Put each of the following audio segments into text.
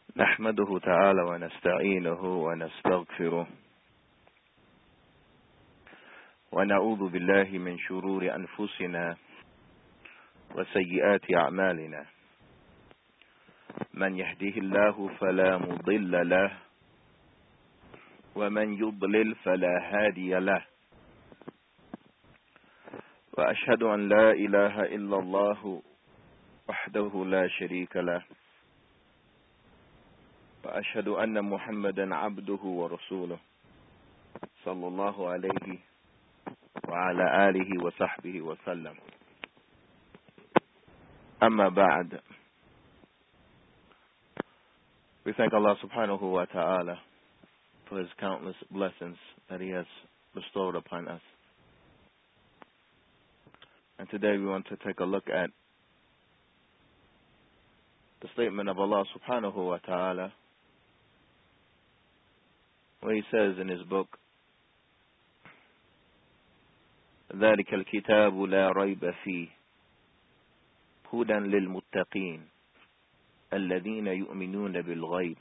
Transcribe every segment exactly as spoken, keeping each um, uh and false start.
نحمده تعالى ونستعينه ونستغفره ونعوذ بالله من شرور أنفسنا وسيئات أعمالنا من يهده الله فلا مضل له ومن يضلل فلا هادي له وأشهد أن لا إله إلا الله وحده لا شريك له وأشهد أن محمدا عبده ورسوله صلى الله عليه وعلى آله وصحبه وسلم. أما بعد, we thank Allah subhanahu wa ta'ala for His countless blessings that He has bestowed upon us. And today we want to take a look at the statement of Allah subhanahu wa ta'ala, where He says in His book, ذلك الكتاب لا ريب فيه هدى للمتقين الذين يؤمنون بالغيب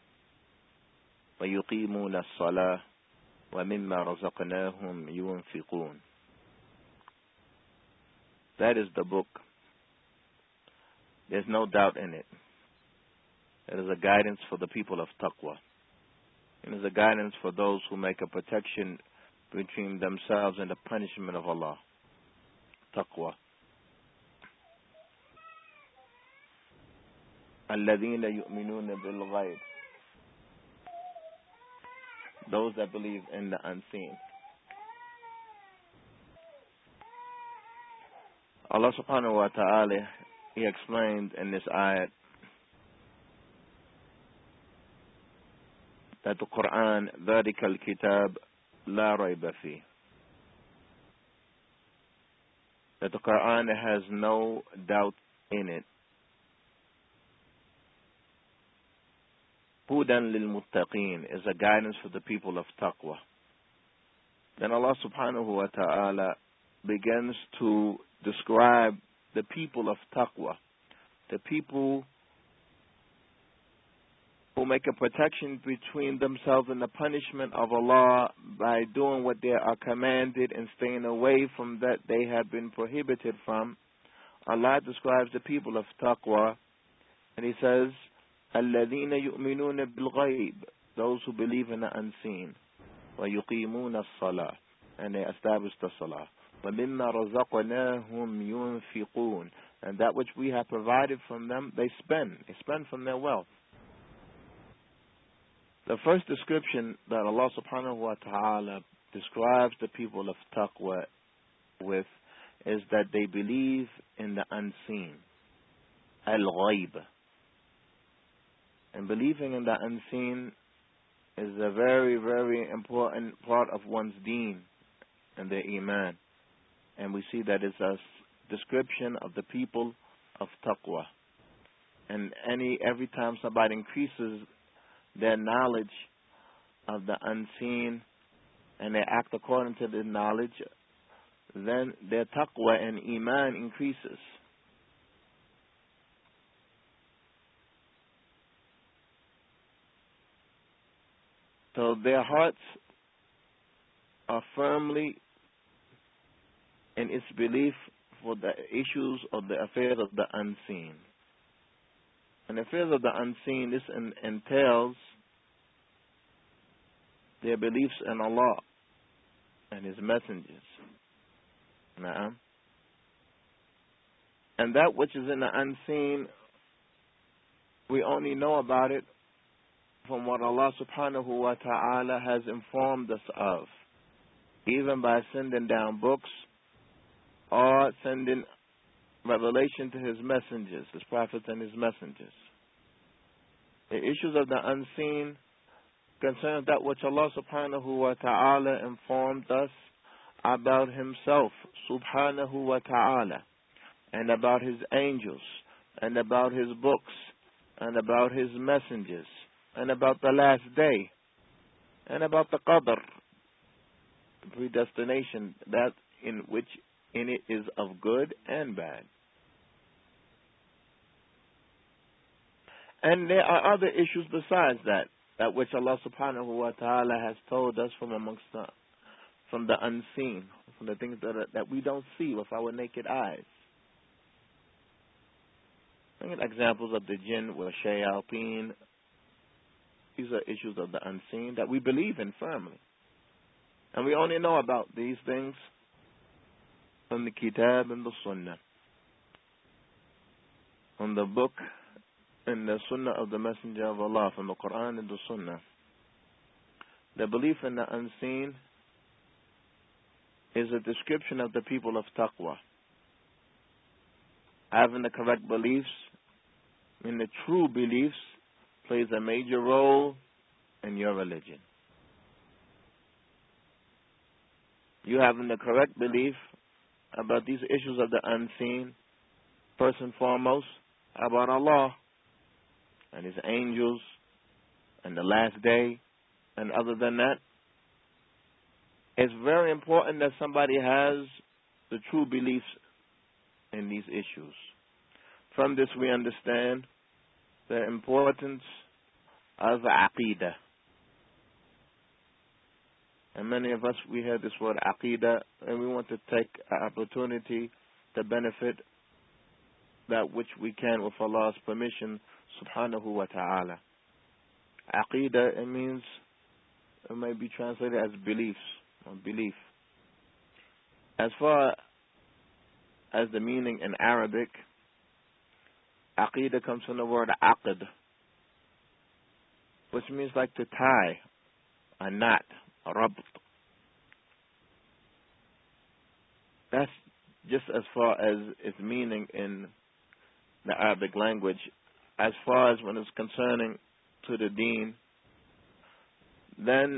ويقيمون الصلاة ومما رزقناهم ينفقون. That is the book. There's no doubt in it. It is a guidance for the people of taqwa. It is a guidance for those who make a protection between themselves and the punishment of Allah. Taqwa. الَّذِينَ يُؤْمِنُونَ بِالْغَيْبِ. Those that believe in the unseen. Allah subhanahu wa ta'ala, He explained in this ayat that the Quran, ذَلِكَ الْكِتَابِ لَا رَيْبَ فِيهِ, that the Quran has no doubt in it. هُدًى لِلْمُتَّقِينَ is a guidance for the people of taqwa. Then Allah subhanahu wa ta'ala begins to describe the people of taqwa, the people who make a protection between themselves and the punishment of Allah by doing what they are commanded and staying away from that they have been prohibited from. Allah describes the people of taqwa, and He says, الَّذِينَ يُؤْمِنُونَ بِالْغَيْبِ, those who believe in the unseen, وَيُقِيمُونَ الصَّلَاةِ, and they establish the salah, وَمِمَّا رَزَقْنَاهُمْ يُنْفِقُونَ, and that which we have provided from them, they spend. They spend from their wealth. The first description that Allah subhanahu wa ta'ala describes the people of taqwa with is that they believe in the unseen. Al-Ghayb. And believing in the unseen is a very, very important part of one's deen and their iman. And we see that it's a description of the people of taqwa. And any every time somebody increases their knowledge of the unseen and they act according to the knowledge, then their taqwa and iman increases. So their hearts are firmly in its belief for the issues of the affairs of the unseen. And the affairs of the unseen, this en- entails their beliefs in Allah and His messengers. Na'am. And that which is in the unseen, we only know about it from what Allah subhanahu wa ta'ala has informed us of, even by sending down books or sending revelation to His messengers, His prophets and His messengers. The issues of the unseen concern that which Allah subhanahu wa ta'ala informed us about Himself subhanahu wa ta'ala, and about His angels, and about His books, and about His messengers, and about the last day, and about the qadr, the predestination, that in which in it is of good and bad. And there are other issues besides that, that which Allah subhanahu wa ta'ala has told us from amongst the, from the unseen, from the things that, are, that we don't see with our naked eyes. Look at examples of the jinn, wa shayateen. These are issues of the unseen that we believe in firmly. And we only know about these things from the Kitab and the Sunnah. From the book and the Sunnah of the Messenger of Allah, from the Quran and the Sunnah. The belief in the unseen is a description of the people of taqwa. Having the correct beliefs in the true beliefs plays a major role in your religion. You having the correct belief about these issues of the unseen, first and foremost, about Allah and His angels and the last day, and other than that, it's very important that somebody has the true beliefs in these issues. From this we understand the importance of aqidah. And many of us, we hear this word aqidah, and we want to take an opportunity to benefit that which we can with Allah's permission, subhanahu wa ta'ala. Aqidah, it means, it may be translated as beliefs, or belief. As far as the meaning in Arabic, aqidah comes from the word aqd, which means like to tie, a knot, a rabt. That's just as far as its meaning in the Arabic language. As far as when it's concerning to the deen, then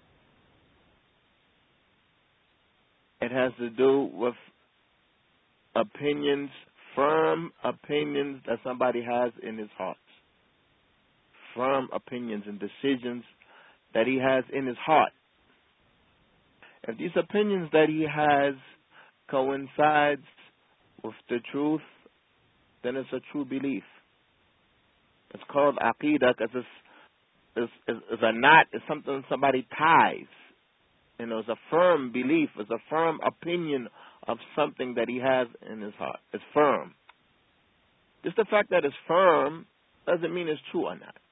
it has to do with opinions, firm opinions that somebody has in his heart. Firm opinions and decisions that he has in his heart. If these opinions that he has coincides with the truth, then it's a true belief. It's called aqidah because it's, it's, it's, it's a knot, it's something somebody ties. You know, it's a firm belief, it's a firm opinion of something that he has in his heart. It's firm. Just the fact that it's firm doesn't mean it's true or not.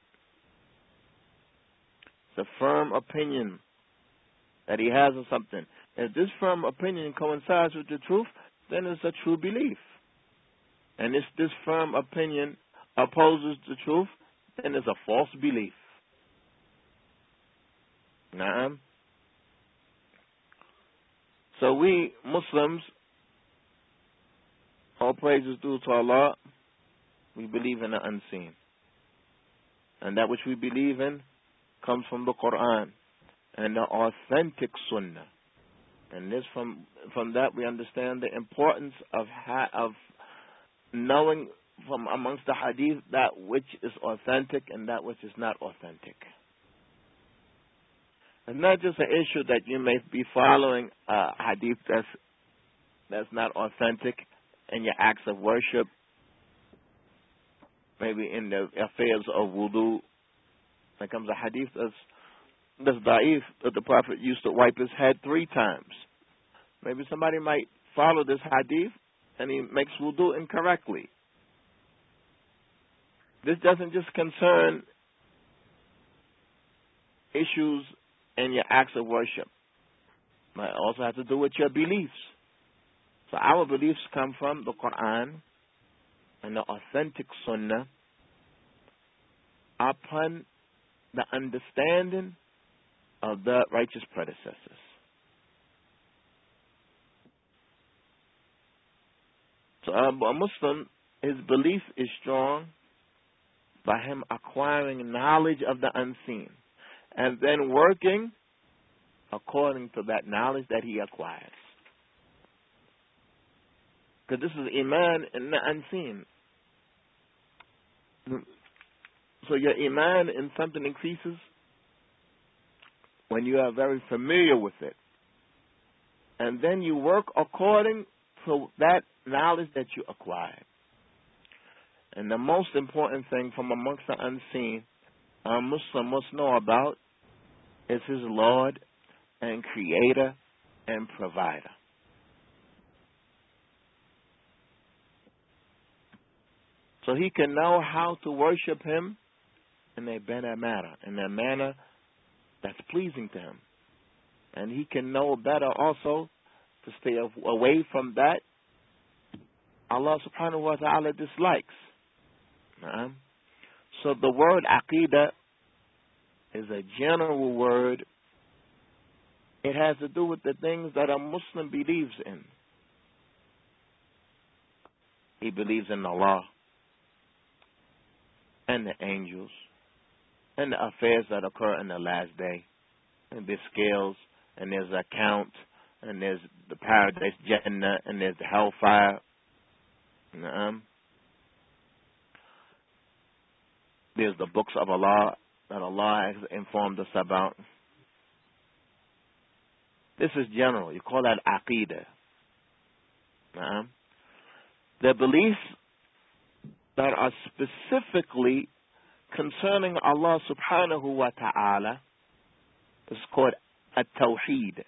It's a firm opinion that he has of something. If this firm opinion coincides with the truth, then it's a true belief. And if this firm opinion opposes the truth, then it's a false belief. Naam. So we Muslims, all praises due to Allah, we believe in the unseen. And that which we believe in comes from the Quran and the authentic Sunnah. And this from from that we understand the importance of ha- of knowing from amongst the hadith that which is authentic and that which is not authentic. It's not just an issue that you may be following a hadith that's that's not authentic in your acts of worship, maybe in the affairs of wudu. There comes a hadith that's that's da'if, that the Prophet used to wipe his head three times. Maybe somebody might follow this hadith and he makes wudu incorrectly. This doesn't just concern issues in your acts of worship. It also has to do with your beliefs. So our beliefs come from the Quran and the authentic Sunnah upon the understanding of the righteous predecessors. So a Muslim, his belief is strong by him acquiring knowledge of the unseen and then working according to that knowledge that he acquires. Because this is Iman in the unseen. So your Iman in something increases when you are very familiar with it. And then you work according to that knowledge that you acquired. And the most important thing from amongst the unseen a Muslim must know about is his Lord and Creator and Provider. So he can know how to worship Him in a better manner, in a manner that's pleasing to Him. And he can know better also to stay away from that Allah subhanahu wa ta'ala dislikes. Uh-huh. So the word aqidah is a general word. It has to do with the things that a Muslim believes in. He believes in Allah and the angels and the affairs that occur in the last day. And there's scales, and there's account, and there's the paradise, Jannah, and there's the hellfire. Um, there's the books of Allah that Allah has informed us about. This is general. You call that aqidah. Um, the beliefs that are specifically concerning Allah subhanahu wa ta'ala is called at-tawheed.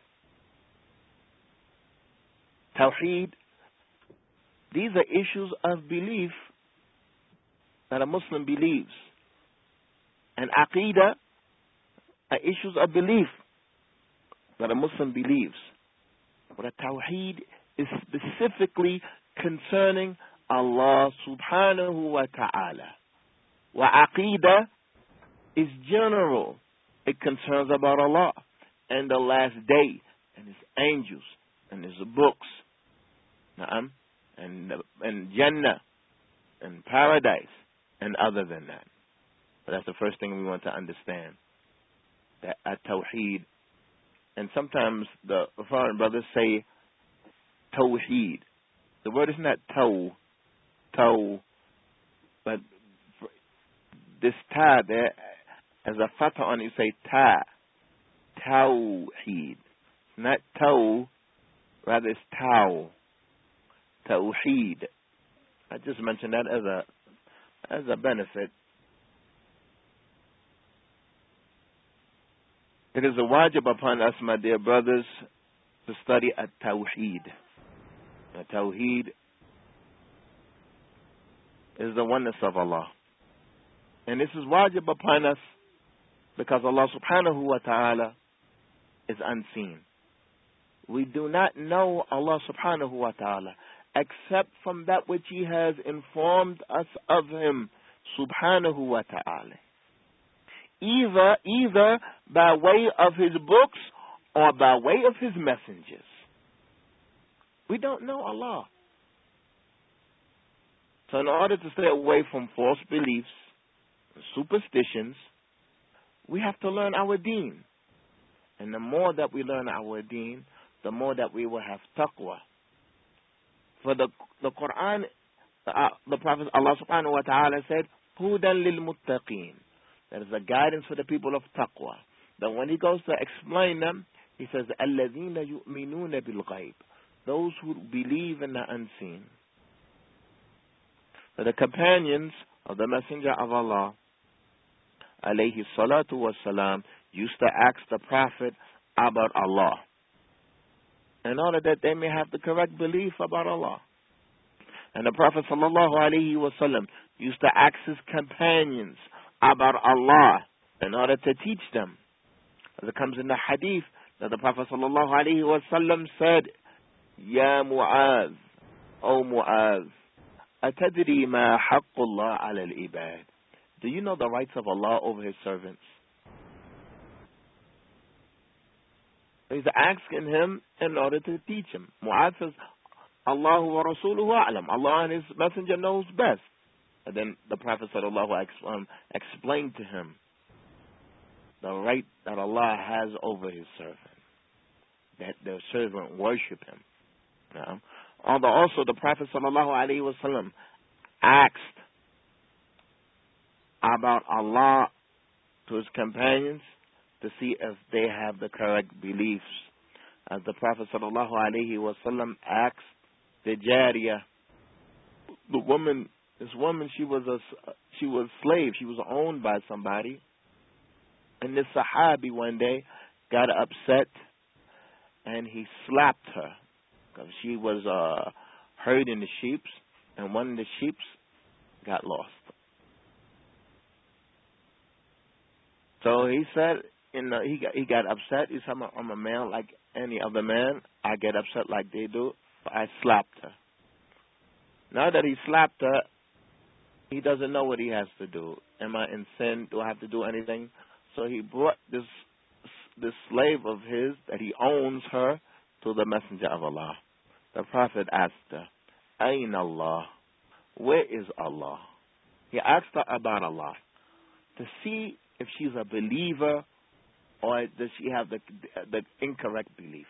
Tawheed, these are issues of belief that a Muslim believes. And aqidah are issues of belief that a Muslim believes. But a tawheed is specifically concerning Allah subhanahu wa ta'ala. Wa aqidah is general. It concerns about Allah and the last day and His angels and His books. Na'am. And, and Jannah and paradise and other than that. But that's the first thing we want to understand. That at-tawheed. And sometimes the foreign brothers say tawheed. The word is not taw, taw, but this ta there, as a fatha on it, you say ta, tawheed. Not taw, rather it's taw, tawheed. I just mentioned that as a as a benefit. It is a wajib upon us, my dear brothers, to study at-tawheed. At-tawheed is the oneness of Allah. And this is wajib upon us because Allah subhanahu wa ta'ala is unseen. We do not know Allah subhanahu wa ta'ala except from that which He has informed us of Him subhanahu wa ta'ala. Either, either by way of His books or by way of His messengers. We don't know Allah. So in order to stay away from false beliefs, superstitions, we have to learn our deen. And the more that we learn our deen, the more that we will have taqwa. For the the Quran, uh, the Prophet Allah subhanahu wa ta'ala said, Hudan lil muttaqeen. That is a guidance for the people of taqwa. That when He goes to explain them, He says, الَّذِينَ يُؤْمِنُونَ بِالْغَيْبِ. Those who believe in the unseen. So the companions of the Messenger of Allah, alayhi salatu wassalam, used to ask the Prophet about Allah, in order that they may have the correct belief about Allah. And the Prophet sallallahu alayhi wasallam used to ask his companions about Allah in order to teach them. As it comes in the hadith that the Prophet sallallahu alayhi wasallam said, Ya Mu'adh, O Mu'adh, atadri ma haqqullah ala al-ibad. Do you know the rights of Allah over His servants? He's asking him in order to teach him. Mu'adh says, Allahu wa rasuluhu a'lam. Allah and His messenger knows best. And then the Prophet sallallahu alaihi wasallam explained to him the right that Allah has over His servant, that the servant worship Him. Now, although also the Prophet sallallahu alaihi wasallam asked about Allah to his companions to see if they have the correct beliefs. As the Prophet sallallahu alaihi wasallam asked the Jariyah, the woman This woman, she was a she was a slave. She was owned by somebody. And this Sahabi one day got upset and he slapped her because she was uh, herding the sheep, and one of the sheep got lost. So he said, you know, he got he got upset. He said, I'm a, I'm a man like any other man. I get upset like they do. So I slapped her. Now that he slapped her, he doesn't know what he has to do. Am I in sin? Do I have to do anything? So he brought this this slave of his that he owns her to the Messenger of Allah. The Prophet asked her, Ayn Allah? Where is Allah? He asked her about Allah to see if she's a believer or does she have the the incorrect belief.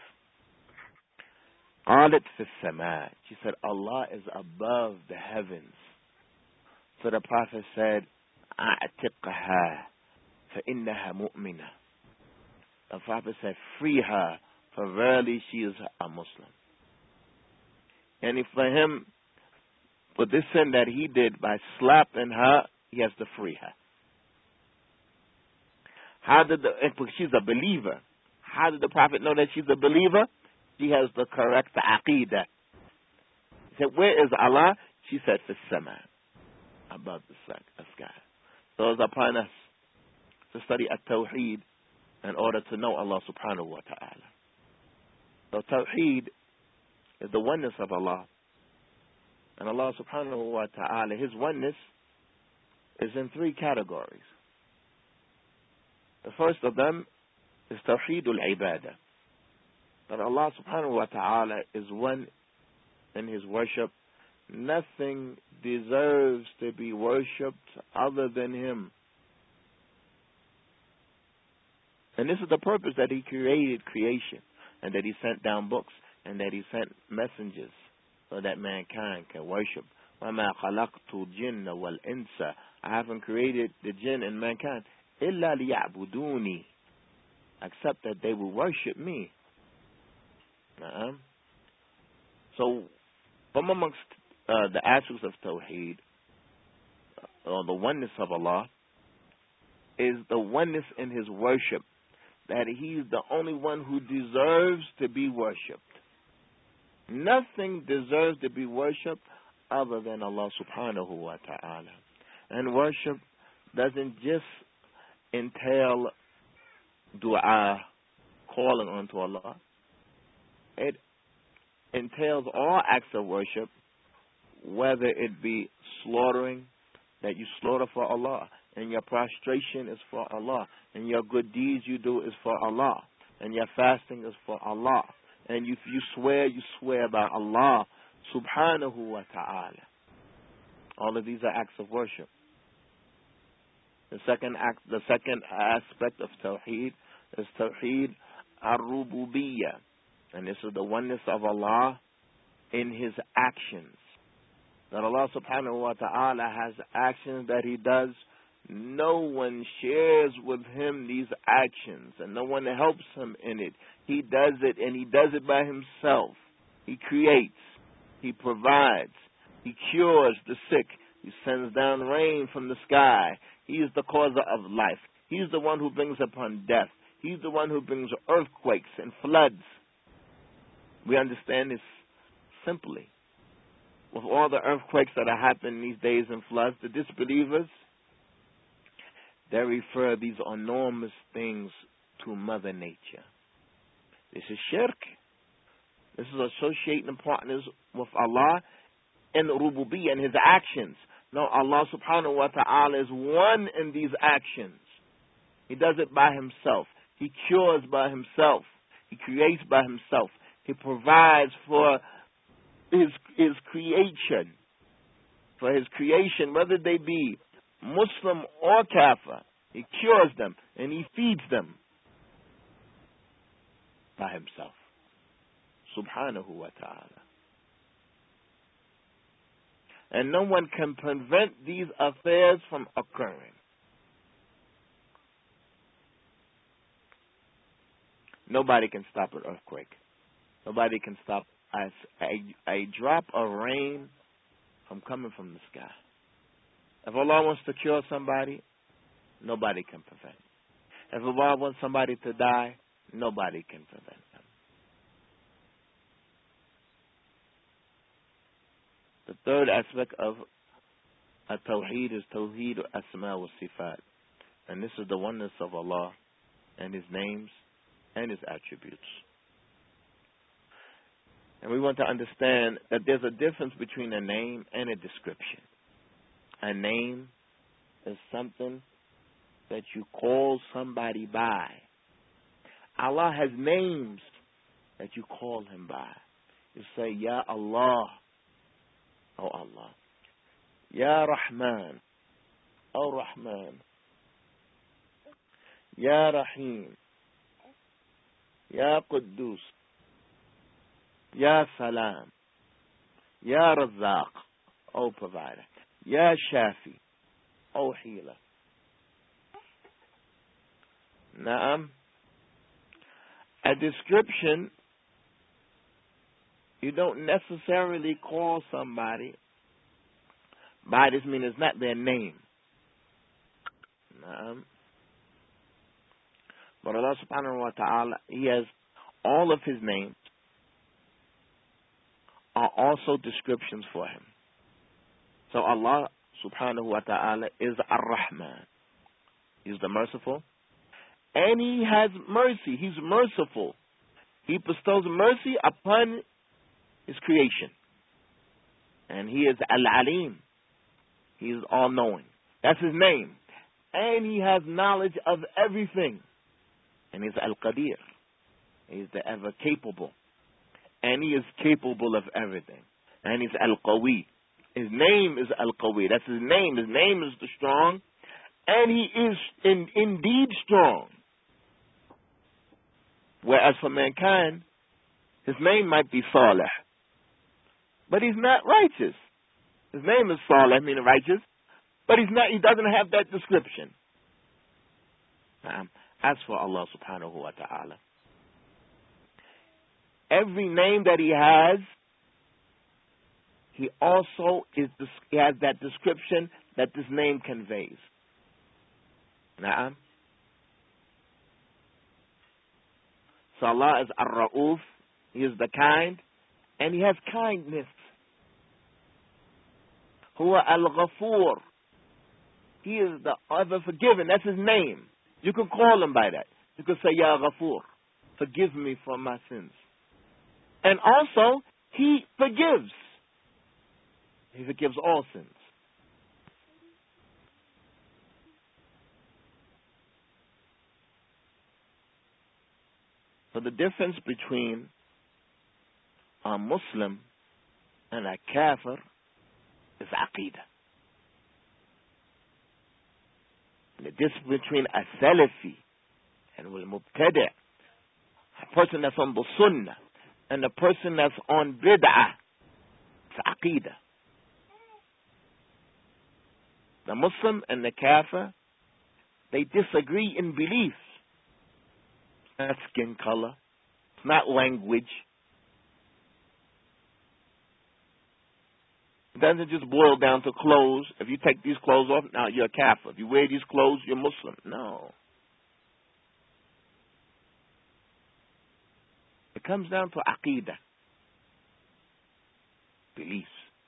قالت في السماء. She said, Allah is above the heavens. So the Prophet said, أعتقها فإنها مؤمنة. The Prophet said, free her, for verily she is a Muslim. And if for him, for this sin that he did by slapping her, he has to free her. How did the, she's a believer. How did the Prophet know that she's a believer? She has the correct aqidah. He said, where is Allah? She said, fi sama, above the sky. So it's upon us to study at-tawheed in order to know Allah subhanahu wa ta'ala. So tawheed is the oneness of Allah. And Allah subhanahu wa ta'ala, His oneness is in three categories. The first of them is tawheedul ibadah. That Allah subhanahu wa ta'ala is one in His worship. Nothing deserves to be worshipped other than Him. And this is the purpose that He created creation, and that He sent down books, and that He sent messengers so that mankind can worship. وَمَا خَلَقْتُ الْجِنَّ وَالْإِنسَ. I haven't created the jinn and mankind إِلَّا لِيَعْبُدُونِي, except that they will worship me. Uh-huh. So, from amongst uh, the aspects of Tawheed, or the oneness of Allah, is the oneness in His worship, that He's the only one who deserves to be worshipped. Nothing deserves to be worshipped other than Allah subhanahu wa ta'ala. And worship doesn't just entail dua, calling unto Allah. It entails all acts of worship, whether it be slaughtering, that you slaughter for Allah, and your prostration is for Allah, and your good deeds you do is for Allah, and your fasting is for Allah, and if you swear, you swear by Allah subhanahu wa ta'ala. All of these are acts of worship. The second act, the second aspect of Tawheed is Tawheed ar-Rububiyyah. And this is the oneness of Allah in His actions. That Allah subhanahu wa ta'ala has actions that He does. No one shares with Him these actions, and no one helps Him in it. He does it, and He does it by Himself. He creates. He provides. He cures the sick. He sends down rain from the sky. He is the causer of life. He's the one who brings upon death. He's the one who brings earthquakes and floods. We understand this simply. With all the earthquakes that are happening these days and floods, the disbelievers, they refer these enormous things to Mother Nature. This is shirk. This is associating partners with Allah in Rububiyyah and His actions. No, Allah subhanahu wa ta'ala is one in these actions. He does it by Himself. He cures by Himself. He creates by Himself. He provides for His His creation. For His creation, whether they be Muslim or Kafir, He cures them and He feeds them by Himself. Subhanahu wa ta'ala. And no one can prevent these affairs from occurring. Nobody can stop an earthquake. Nobody can stop a, a, a drop of rain from coming from the sky. If Allah wants to cure somebody, nobody can prevent it. If Allah wants somebody to die, nobody can prevent them. The third aspect of at-Tawheed is Tawheed al-Asma wa Sifat. And this is the oneness of Allah and His names and His attributes. And we want to understand that there's a difference between a name and a description. A name is something that you call somebody by. Allah has names that you call Him by. You say, Ya Allah, oh Allah. Ya Rahman, oh Rahman. Ya Rahim, Ya Quddus, Ya Salam, Ya Razzaq, oh Provider. Ya Shafi, oh Healer. Naam. A description, you don't necessarily call somebody by this, meaning it's not their name. Naam. But Allah subhanahu wa ta'ala, He has all of His names are also descriptions for Him. So Allah subhanahu wa ta'ala is Ar-Rahman. He's the merciful. And He has mercy. He's merciful. He bestows mercy upon His creation. And He is Al-Alim. He is all-knowing. That's His name. And He has knowledge of everything. And He's Al-Qadir. He's the ever-capable. And He is capable of everything. And He's Al-Qawi. His name is Al-Qawi. That's His name. His name is the strong. And He is in, indeed strong. Whereas for mankind, His name might be Salih. But He's not righteous. His name is Salih, meaning righteous. But He's not. He doesn't have that description. Um, As for Allah subhanahu wa ta'ala, every name that He has, He also is, He has that description that this name conveys. Na'am. So Allah is Ar-Ra'uf, He is the kind, and He has kindness. Huwa Al-Ghafur, He is the ever forgiving. That's His name. You can call Him by that. You can say, Ya Ghafur, forgive me for my sins. And also, He forgives. He forgives all sins. So the difference between a Muslim and a Kafir is Aqidah. The difference between a Salafi and a Mubtada', a person that's on the Sunnah, and a person that's on Bid'ah, it's Aqidah. The Muslim and the Kafir, they disagree in beliefs. It's not skin color. It's not language. It doesn't just boil down to clothes. If you take these clothes off, now you're a Kafir. If you wear these clothes, you're Muslim. No. It comes down to Aqidah. Beliefs.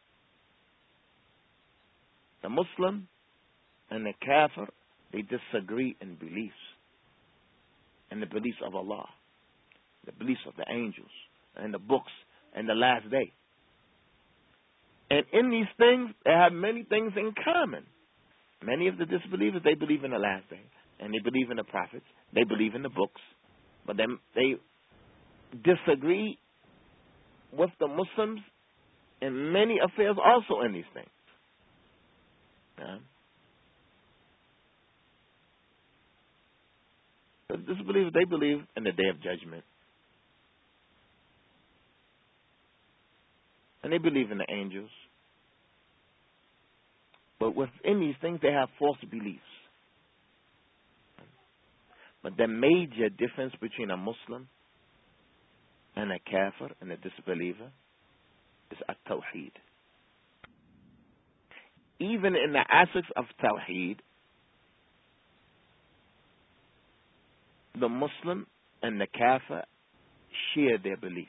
The Muslim and the Kafir, they disagree in beliefs. And the beliefs of Allah. The beliefs of the angels. And the books. And the last day. And in these things, they have many things in common. Many of the disbelievers, they believe in the last day. And they believe in the prophets. They believe in the books. But then they disagree with the Muslims in many affairs also in these things. Yeah. The disbelievers, they believe in the day of judgment. And they believe in the angels. But within these things, they have false beliefs. But the major difference between a Muslim and a Kafir and a disbeliever is at-Tawheed. even in the aspects of Tawheed, the Muslim and the Kafir share their beliefs.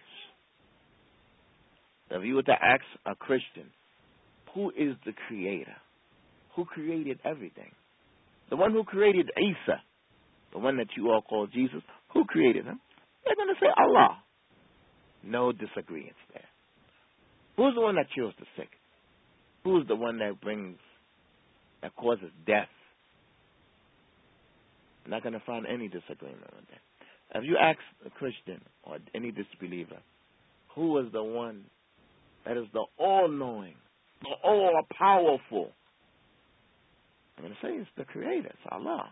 If you were to ask a Christian, who is the creator? Who created everything? The one who created Isa, the one that you all call Jesus, who created him? They're going to say Allah. No disagreements there. Who's the one that kills the sick? Who's the one that brings, that causes death? You're not going to find any disagreement on that. If you ask a Christian or any disbeliever, who is the one that is the all-knowing, the all-powerful? I'm going to say it's the Creator, it's Allah.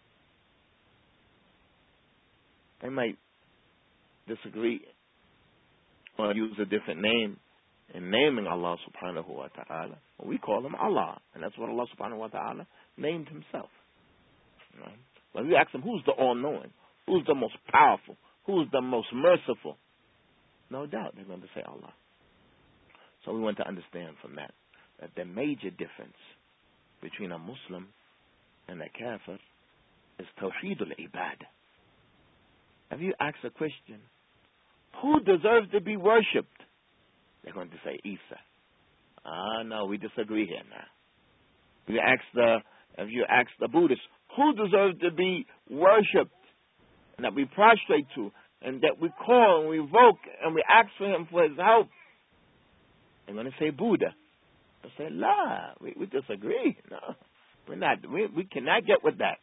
They might disagree or use a different name in naming Allah subhanahu wa ta'ala. Well, we call him Allah, and that's what Allah subhanahu wa ta'ala named himself. Right? When we ask him, who's the all-knowing? Who's the most powerful? Who's the most merciful? No doubt they're going to say Allah. So we want to understand from that that the major difference between a Muslim and a Kafir is Tawheedul Ibad. Have you asked a Christian, who deserves to be worshipped? They're going to say Isa. Ah, no, we disagree here now. If you ask the, if you ask the Buddhist, who deserves to be worshipped and that we prostrate to and that we call and we invoke and we ask for him for his help? They're going to say Buddha. They'll say, La, we, we disagree. No, we're not. We, we cannot get with that.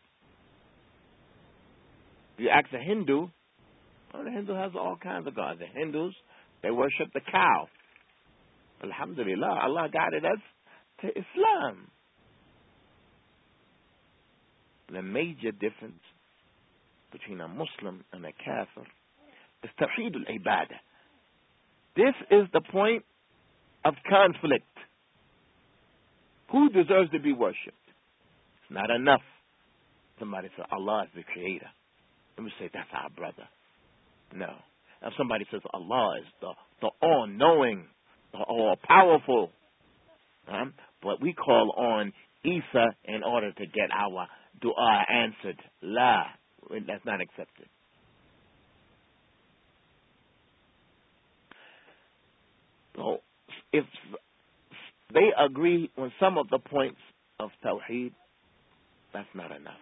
If you ask a Hindu, oh, the Hindu has all kinds of gods. The Hindus, they worship the cow. Alhamdulillah, Allah guided us to Islam. The major difference between a Muslim and a Kafir is Tawheedul Ibadah. This is the point of conflict. Who deserves to be worshipped? It's not enough. Somebody says Allah is the creator. And we say that's our brother. No. If somebody says Allah is the, the all-knowing, the all-powerful, um, but we call on Isa in order to get our dua answered. La, that's not accepted. So if they agree on some of the points of Tawheed, that's not enough.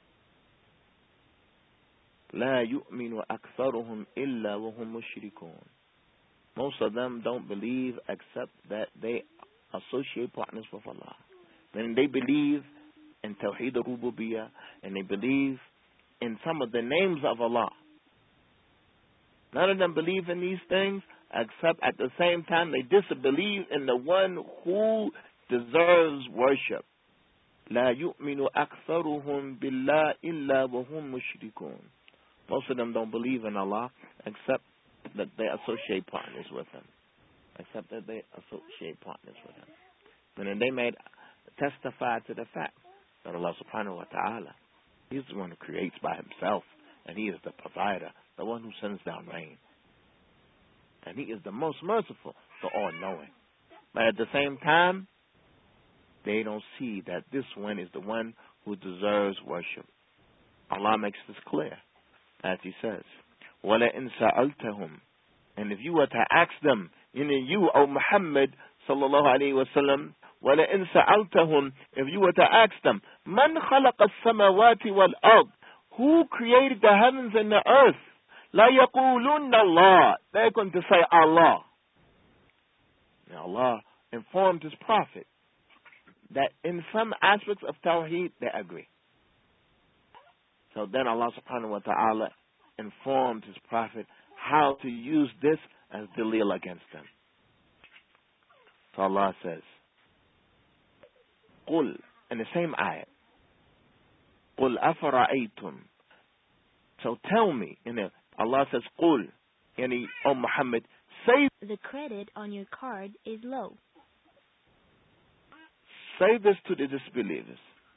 لا يؤمن أكثرهم إلا وهم مشركون. Most of them don't believe except that they associate partners with Allah. Then they believe in Tawheed al-Rububiyyah and they believe in some of the names of Allah. None of them believe in these things except at the same time they disbelieve in the one who deserves worship. لا يؤمن أكثرهم بالله إلا وهم مشركون. Most of them don't believe in Allah except that they associate partners with Him. Except that they associate partners with Him. And then they may testify to the fact that Allah subhanahu wa ta'ala, He's the one who creates by Himself. And He is the provider, the one who sends down rain. And He is the most merciful, the all-knowing. But at the same time, they don't see that this one is the one who deserves worship. Allah makes this clear. As He says, وَلَئِنْ سَأَلْتَهُمْ, and if you were to ask them, you know, you, O Muhammad sallallahu alayhi wa sallam, وَلَئِنْ سَأَلْتَهُمْ, if you were to ask them, مَنْ خَلَقَ السَّمَوَاتِ وَالْأَرْضِ, who created the heavens and the earth? لَا يَقُولُنَّ اللَّهِ, they're going to say Allah. Now Allah informed His Prophet that in some aspects of Tawheed, they agree. So then Allah subhanahu wa ta'ala informed His Prophet how to use this as dalil against them. So Allah says, قُلْ, in the same ayat, قُلْ أَفَرَأَيْتُمْ, so tell me, you know, Allah says, قُلْ, yani, O Muhammad, say, the credit on your card is low. Say this to the disbelievers.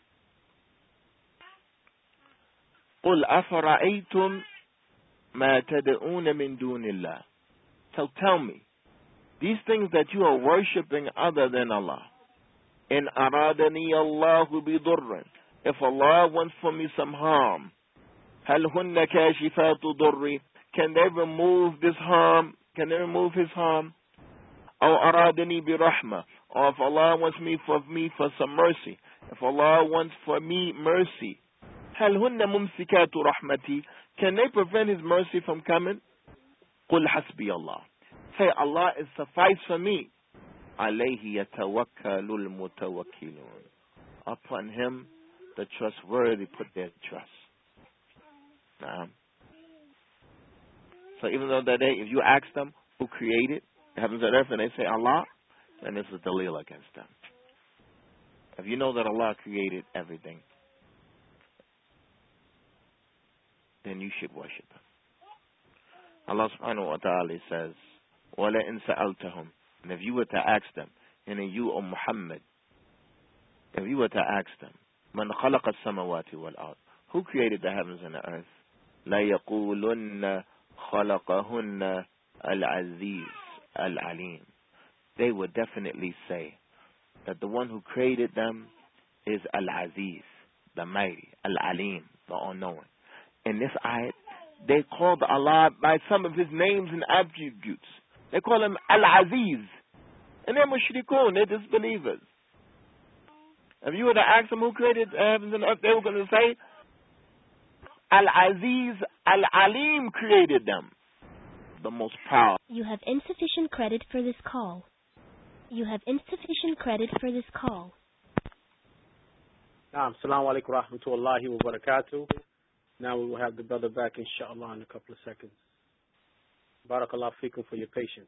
قُلْ أَفَرَأَيْتُمْ مَا تَدْعُونَ مِن دُونِ اللَّهِ. So tell me, these things that you are worshipping other than Allah, In aradani Allahu bidurrin. If Allah wants for me some harm, هل هن كاشفات ضري. Can they remove this harm? Can they remove his harm? أو أرادني برحمة. Or if Allah wants me for me for some mercy. If Allah wants for me mercy. هل هن ممسكات رحمتي. Can they prevent his mercy from coming? قل حسبي الله. Say Allah is suffice for me. عليه يتوكل المتوكلون. Upon him the trustworthy put their trust. Nah. So even though that they, if you ask them who created the heavens and earth and they say Allah, then this is dalil against them. If you know that Allah created everything, then you should worship him. Allah subhanahu wa ta'ala says, وَلَئِن سَأَلْتَهُمْ. And if you were to ask them, and you, O Muhammad, if you were to ask them, مَنْ خَلَقَ السَّمَوَاتِ وَالْأَرْضِ. Who created the heavens and the earth? لَيَقُولُنَّ خَلَقَهُنَّ الْعَزِيزُ الْعَلِيمُ. They would definitely say that the one who created them is Al-Aziz, the mighty, Al-Alim, the all-knowing. In this ayat, they called Allah by some of his names and attributes. They call him Al-Aziz. And they're mushrikun, they're disbelievers. If you were to ask them who created the heavens and earth, they were going to say, Al-Aziz, Al-Alim created them. The most powerful. You have insufficient credit for this call. You have insufficient credit for this call. Naam, Assalamu alaikum wa rahmatullahi wa barakatuh. Now we will have the brother back, inshallah, in a couple of seconds. Barakallah fikum for your patience.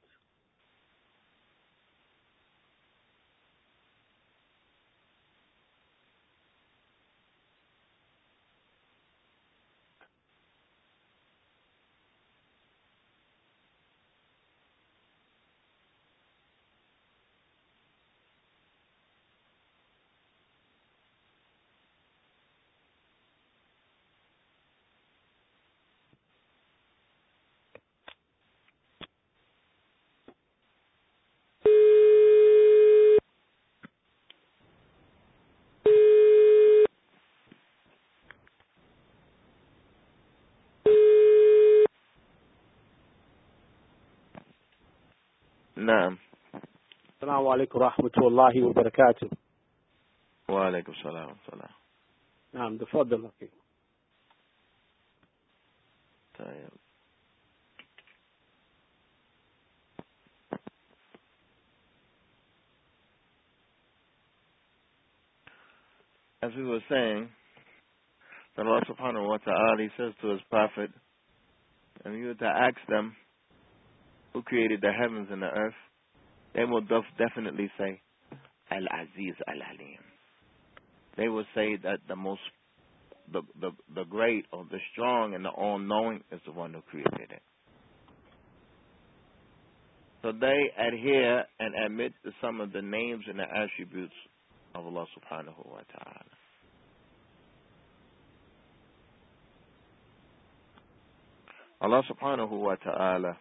Naam. Assalamu alaikum wa rahmatullahi wa barakatuh. Wa alaikum salam wa salam. Naam, تفضل أخي. طيب. As we were saying, that Allah subhanahu wa ta'ala, he says to his prophet, and you were to ask them who created the heavens and the earth, they will def- definitely say, Al-Aziz Al-Alim. They will say that the most, the, the, the great or the strong and the all-knowing is the one who created it. So they adhere and admit to some of the names and the attributes of Allah subhanahu wa ta'ala. Allah subhanahu wa ta'ala,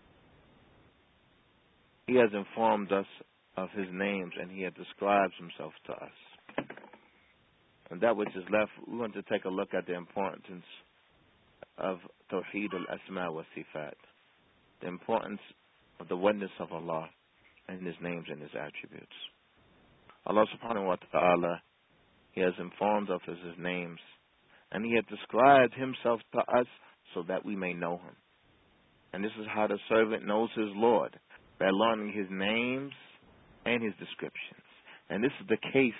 he has informed us of his names and he has described himself to us. And that which is left, we want to take a look at the importance of Tawheed al-Asma wa Sifat, the importance of the oneness of Allah and his names and his attributes. Allah subhanahu wa ta'ala, he has informed us of his names and he has described himself to us so that we may know him. And this is how the servant knows his Lord, by learning his names and his descriptions. And this is the case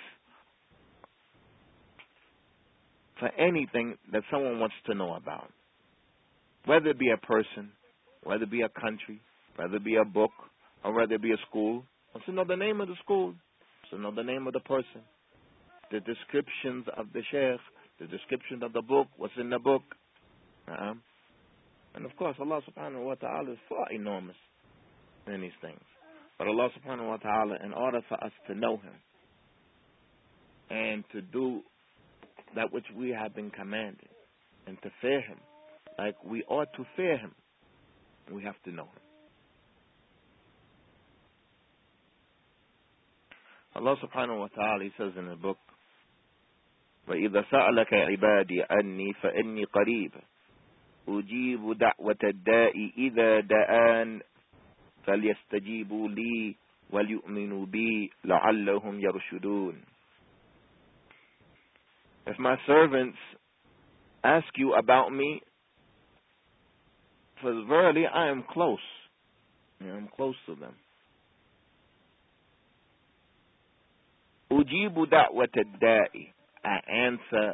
for anything that someone wants to know about. Whether it be a person, whether it be a country, whether it be a book, or whether it be a school. Wants to know the name of the school. Wants to know the name of the person. The descriptions of the sheikh, the description of the book, what's in the book. Uh-huh. And of course, Allah subhanahu wa ta'ala is far enormous in these things. But Allah subhanahu wa ta'ala, in order for us to know him and to do that which we have been commanded and to fear him like we ought to fear him, we have to know him. Allah subhanahu wa ta'ala, He says in the book, وَإِذَا سَأَلَكَ عِبَادِي أَنِّي فَإِنِّي قَرِيبٌ أُجِيبُ دَعْوَةَ الدَّاءِ إِذَا دَعَانِ فَلْيَسْتَجِيبُوا لِي وَلْيُؤْمِنُوا بِي لَعَلَّهُمْ يَرْشُدُونَ. If my servants ask you about me, for verily I am close. I am close to them. أُجِيبُ دَعْوَةَ الدَّاءِ, I answer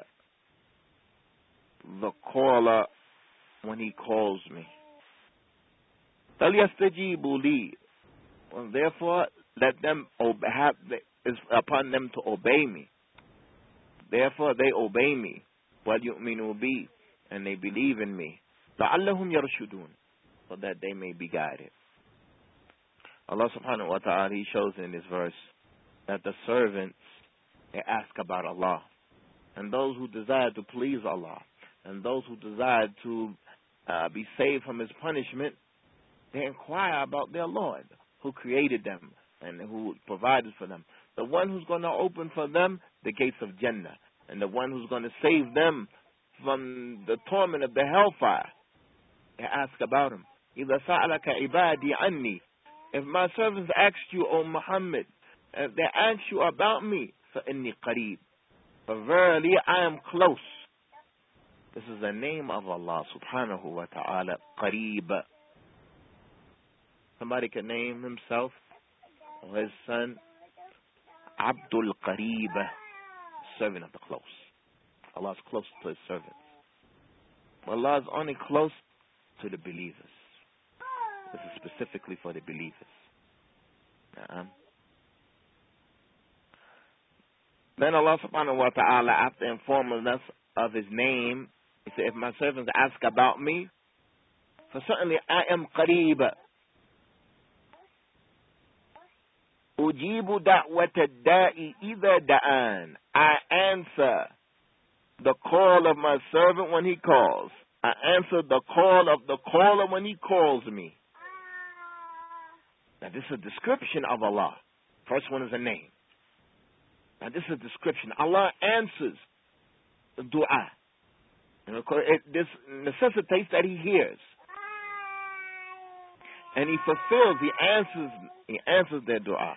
the caller when he calls me. فَلْيَسْتَجِيبُوا لِي, well, therefore let them obey, have, it's upon them to obey me. Therefore they obey me. وَلْيُؤْمِنُوا بِي, and they believe in me. لَعَلَّهُمْ يَرْشُدُونَ, so that they may be guided. Allah subhanahu wa ta'ala, He shows in this verse that the servants, they ask about Allah. And those who desire to please Allah, and those who desire to uh, be saved from His punishment, they inquire about their Lord, who created them and who provided for them. The one who's going to open for them the gates of Jannah, and the one who's going to save them from the torment of the hellfire. They ask about Him. إِذَا سَأَلَكَ عِبَادِي عَنِّي, if my servants ask you, O Muhammad, if they ask you about me, فَإِنِّي قَرِيبٌ, for verily I am close. This is the name of Allah subhanahu wa ta'ala, Qareeb. Somebody can name himself or his son Abdul Qareeb, servant of the close. Allah is close to His servants. But Allah is only close to the believers. This is specifically for the believers. Uh-huh. Then Allah subhanahu wa ta'ala, after informing us of His name, He said, if my servants ask about me, for certainly I am Qareeb. Ujibu da'wat ad-da'i idha da'an. I answer the call of my servant when he calls. I answer the call of the caller when he calls me. Now this is a description of Allah. First one is a name. Now this is a description. Allah answers the dua. And of course, it, this necessitates that He hears. And He fulfills, He answers, He answers their dua.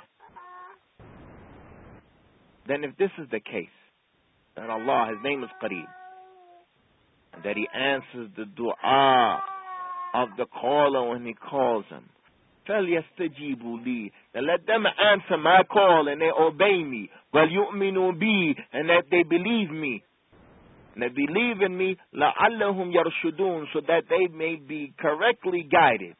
Then if this is the case, that Allah, His name is Qareeb, and that He answers the dua of the caller when he calls him, فَلْيَسْتَجِيبُوا لِي, then let them answer my call and they obey me. وَلْيُؤْمِنُوا بِي, and that they believe me. And they believe in me, لَعَلَّهُمْ يَرْشُدُونَ, so that they may be correctly guided.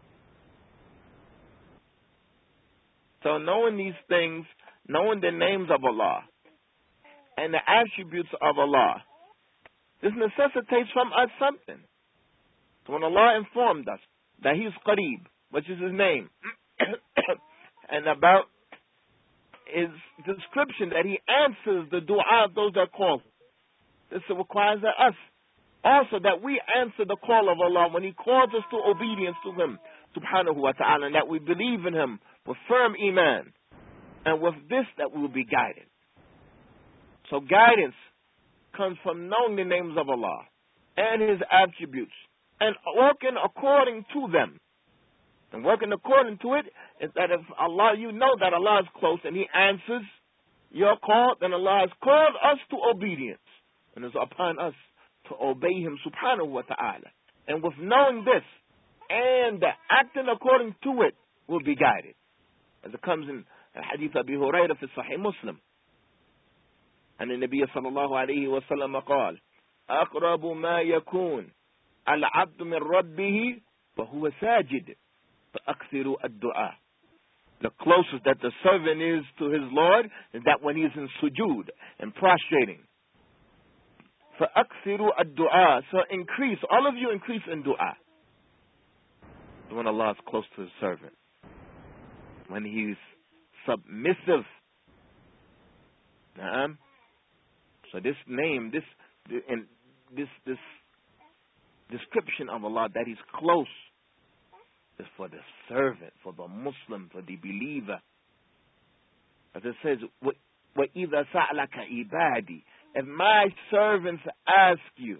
So knowing these things, knowing the names of Allah and the attributes of Allah, this necessitates from us something. So when Allah informed us that He is Qareeb, which is His name, and about His description that He answers the dua of those that call, this requires that us also that we answer the call of Allah when He calls us to obedience to Him subhanahu wa ta'ala, and that we believe in Him with firm iman, and with this that we will be guided. So guidance comes from knowing the names of Allah and His attributes and working according to them. And working according to it is that if Allah, you know that Allah is close and He answers your call, then Allah has called us to obedience. And it's upon us to obey Him subhanahu wa ta'ala. And with knowing this and acting according to it, we'll be guided. As it comes in Hadith Abi Hurairah fi Sahih Muslim. And the Nabi sallallahu alayhi wa sallam قال أقرب ما يكون العبد من ربه وهو ساجد فأكثروا الدعاء. The closest that the servant is to his Lord is that when he is in sujood and prostrating. فأكثروا الدعاء. So increase, all of you increase in dua. When Allah is close to His servant, when He's submissive. Naam. So this name, this and this this description of Allah that He's close is for the servant, for the Muslim, for the believer. As it says, وَإِذَا سَأْلَكَ عِبَادِي, if my servants ask you.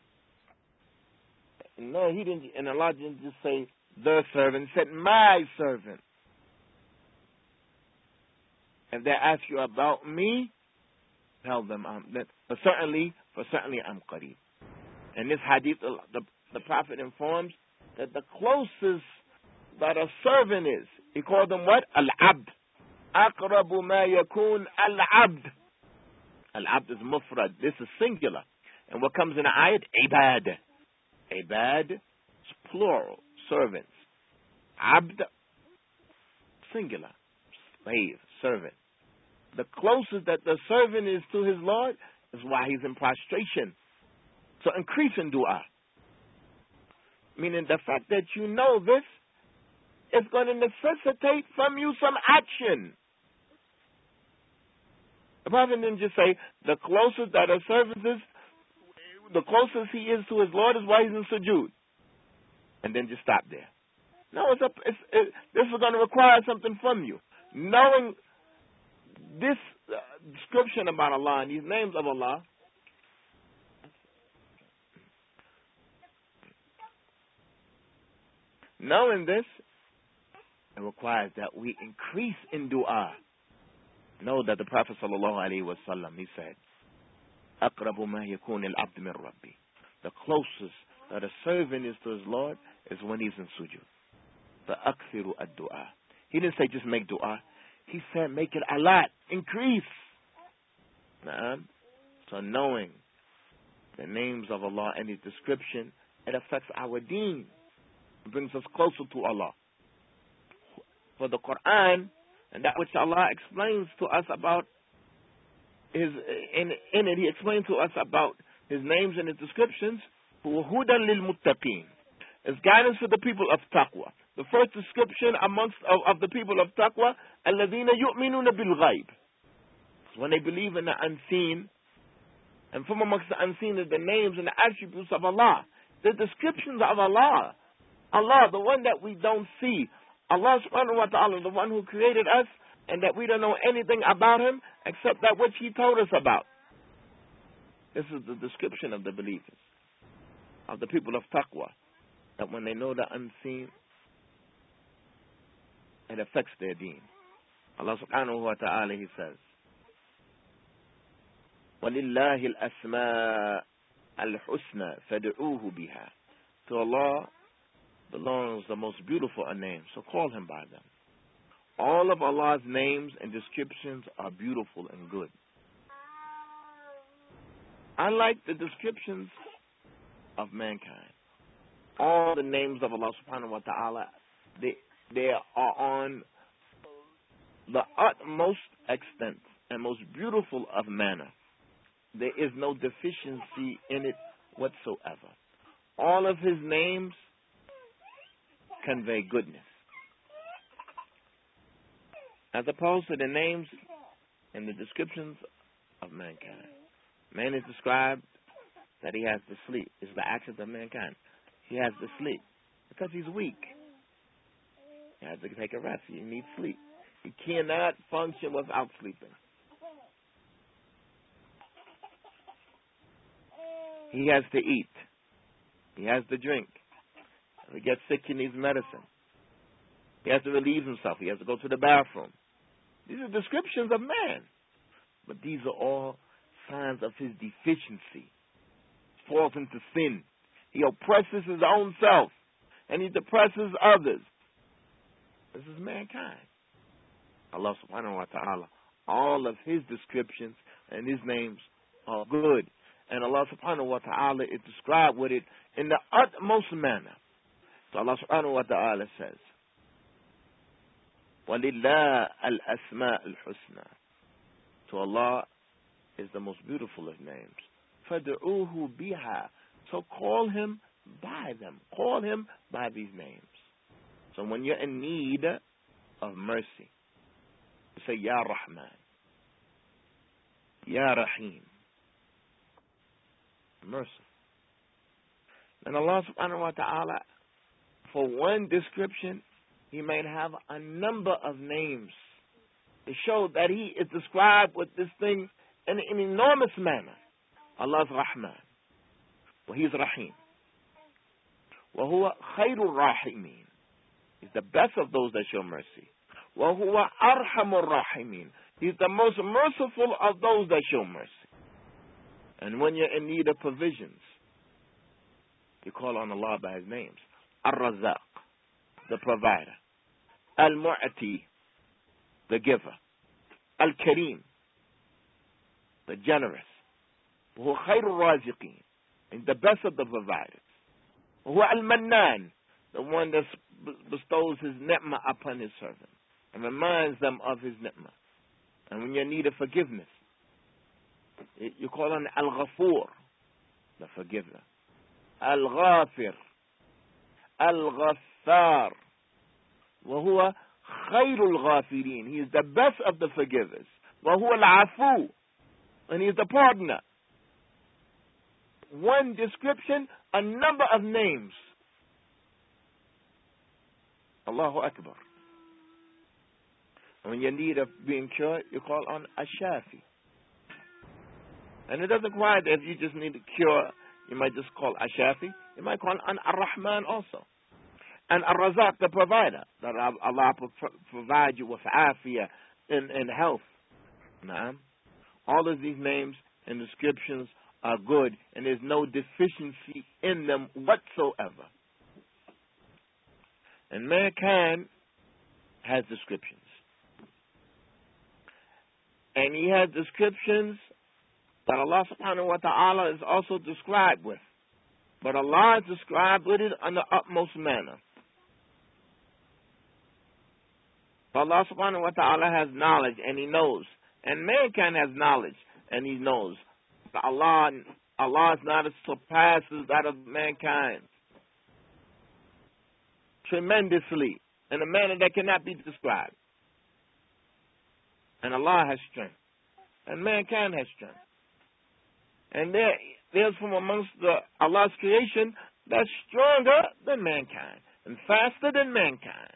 No, he didn't, and Allah didn't just say the servant, he said my servant. If they ask you about me, tell them um, that for certainly, for certainly I'm qareeb. In this hadith, the, the, the Prophet informs that the closest that a servant is, he called them what? Al-abd. أَقْرَبُ مَا يَكُونَ al-abd. Al-abd is mufrad. This is singular. And what comes in the ayat? Ibad. Ibad is plural. Servants. Abd, singular. Slave. Servant. The closest that the servant is to his Lord is while he's in prostration. So increase in dua. Meaning the fact that you know this is going to necessitate from you some action. The Prophet didn't just say the closest that a servant is, the closest he is to his Lord is while he's in sujood, and then just stop there. No, it's a, it's, it, this is going to require something from you. Knowing this uh, description about Allah and these names of Allah, knowing this, it requires that we increase in dua. Know that the Prophet sallallahu alaihi wasallam, he said, أَقْرَبُ مَا يَكُونِ الْعَبْدُ مِنْ رَبِّهِ. The closest that a servant is to his Lord is when he's in sujood. فَأَكْثِرُ الدُّعَى. He didn't say just make dua. He said make it a lot. Increase. Na'am. So knowing the names of Allah and His description, it affects our deen. It brings us closer to Allah. For the Quran, and that which Allah explains to us about His, in, in it, He explains to us about His names and His descriptions. وَهُدًى لِلْمُتَّقِينَ. It's guidance for the people of taqwa. The first description amongst of, of the people of taqwa, الَّذِينَ يُؤْمِنُونَ بِالْغَيْبِ. When they believe in the unseen, and from amongst the unseen is the names and the attributes of Allah, the descriptions of Allah. Allah, the one that we don't see. Allah subhanahu wa ta'ala, the one who created us, and that we don't know anything about Him except that which He told us about. This is the description of the believers, of the people of taqwa, that when they know the unseen, it affects their deen. Allah subhanahu wa ta'ala, He says, وَلِلَّهِ الْأَسْمَاءُ الْحُسْنَى فَادْعُوهُ بِهَا. To Allah belongs the most beautiful of names, so call Him by them. All of Allah's names and descriptions are beautiful and good. Unlike the descriptions of mankind, all the names of Allah subhanahu wa ta'ala, they, they are on the utmost extent and most beautiful of manner. There is no deficiency in it whatsoever. All of His names convey goodness, as opposed to the names and the descriptions of mankind. Man is described that he has to sleep. It's the actions of mankind. He has to sleep because he's weak. He has to take a rest. He needs sleep. He cannot function without sleeping. He has to eat. He has to drink. If he gets sick, he needs medicine. He has to relieve himself. He has to go to the bathroom. These are descriptions of man. But these are all signs of his deficiency. He falls into sin. He oppresses his own self. And he depresses others. This is mankind. Allah subhanahu wa ta'ala, all of His descriptions and His names are good. And Allah subhanahu wa ta'ala is described with it in the utmost manner. So Allah subhanahu wa ta'ala says, وَلِلَّهِ الْأَسْمَاءُ الْحُسْنَى. To Allah is the most beautiful of names. فَدْعُوهُ بِهَا. So call Him by them. Call Him by these names. So when you're in need of mercy, you say, Ya Rahman, Ya Rahim. Mercy. And Allah subhanahu wa ta'ala, for one description, He may have a number of names It showed that he is described with this thing in an enormous manner. Allah's Rahman. Well, he's Rahim. وَهُوَ خَيْرُ الرَّاحِمِينَ. He's the best of those that show mercy. وَهُوَ أَرْحَمُ الرَّاحِمِينَ. He's the most merciful of those that show mercy. And when you're in need of provisions, you call on Allah by His names. Ar-Razaq, the provider. Al-Mu'ati, the giver. Al-Kareem, the generous. وَهُوَ خَيْرُ الرَّازِقِينَ. He's the best of the providers. وَهُوَ Al-Mannan, the one that bestows His ni'mah upon His servant and reminds them of His ni'mah. And when you need a forgiveness, you call on Al-Ghafur, the forgiver. Al-Ghafir, Al-Ghaffar. وَهُوَ خَيْرُ الْغَافِرِينَ. He is the best of the forgivers. وَهُوَ الْعَفُو. And He is the pardoner. One description, a number of names. Allahu Akbar. And when you need of being cured, you call on Ash-Shafi. And it doesn't require that if you just need a cure, you might just call Ash-Shafi. You might call on Ar-Rahman also. And Ar-Razaq, the provider. That Allah provide you with afiyah in, in health. Nah. All of these names and descriptions are good, and there's no deficiency in them whatsoever. And mankind has descriptions. And he has descriptions that Allah subhanahu wa ta'ala is also described with. But Allah is described with it in the utmost manner. Allah subhanahu wa ta'ala has knowledge and He knows. And mankind has knowledge and he knows. But Allah, Allah is not as surpasses that of mankind. Tremendously. In a manner that cannot be described. And Allah has strength. And mankind has strength. And there, there's from amongst the Allah's creation that's stronger than mankind. And faster than mankind.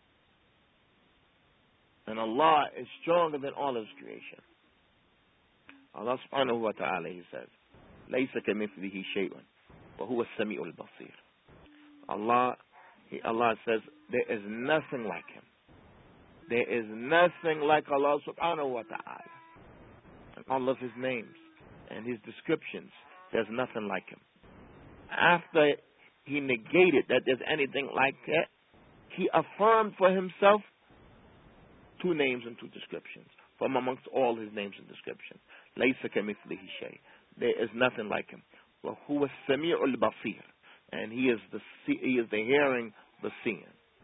And Allah is stronger than all His creation. Allah subhanahu wa ta'ala, He says, لَيْسَ كَمِثْلِهِ شَيْءٌ وَهُوَ السَّمِيعُ الْبَصِيرُ. Allah, he, Allah says, there is nothing like Him. There is nothing like Allah subhanahu wa ta'ala. And all of His names and His descriptions, there's nothing like Him. After He negated that there's anything like that, He affirmed for Himself two names and two descriptions from amongst all His names and descriptions. لَيْسَ كَمِثْلِهِ شَيْءٌ. There is nothing like Him. وَهُوَ السَّمِيعُ الْبَصِيرُ. And He is the He is the hearing, the seeing.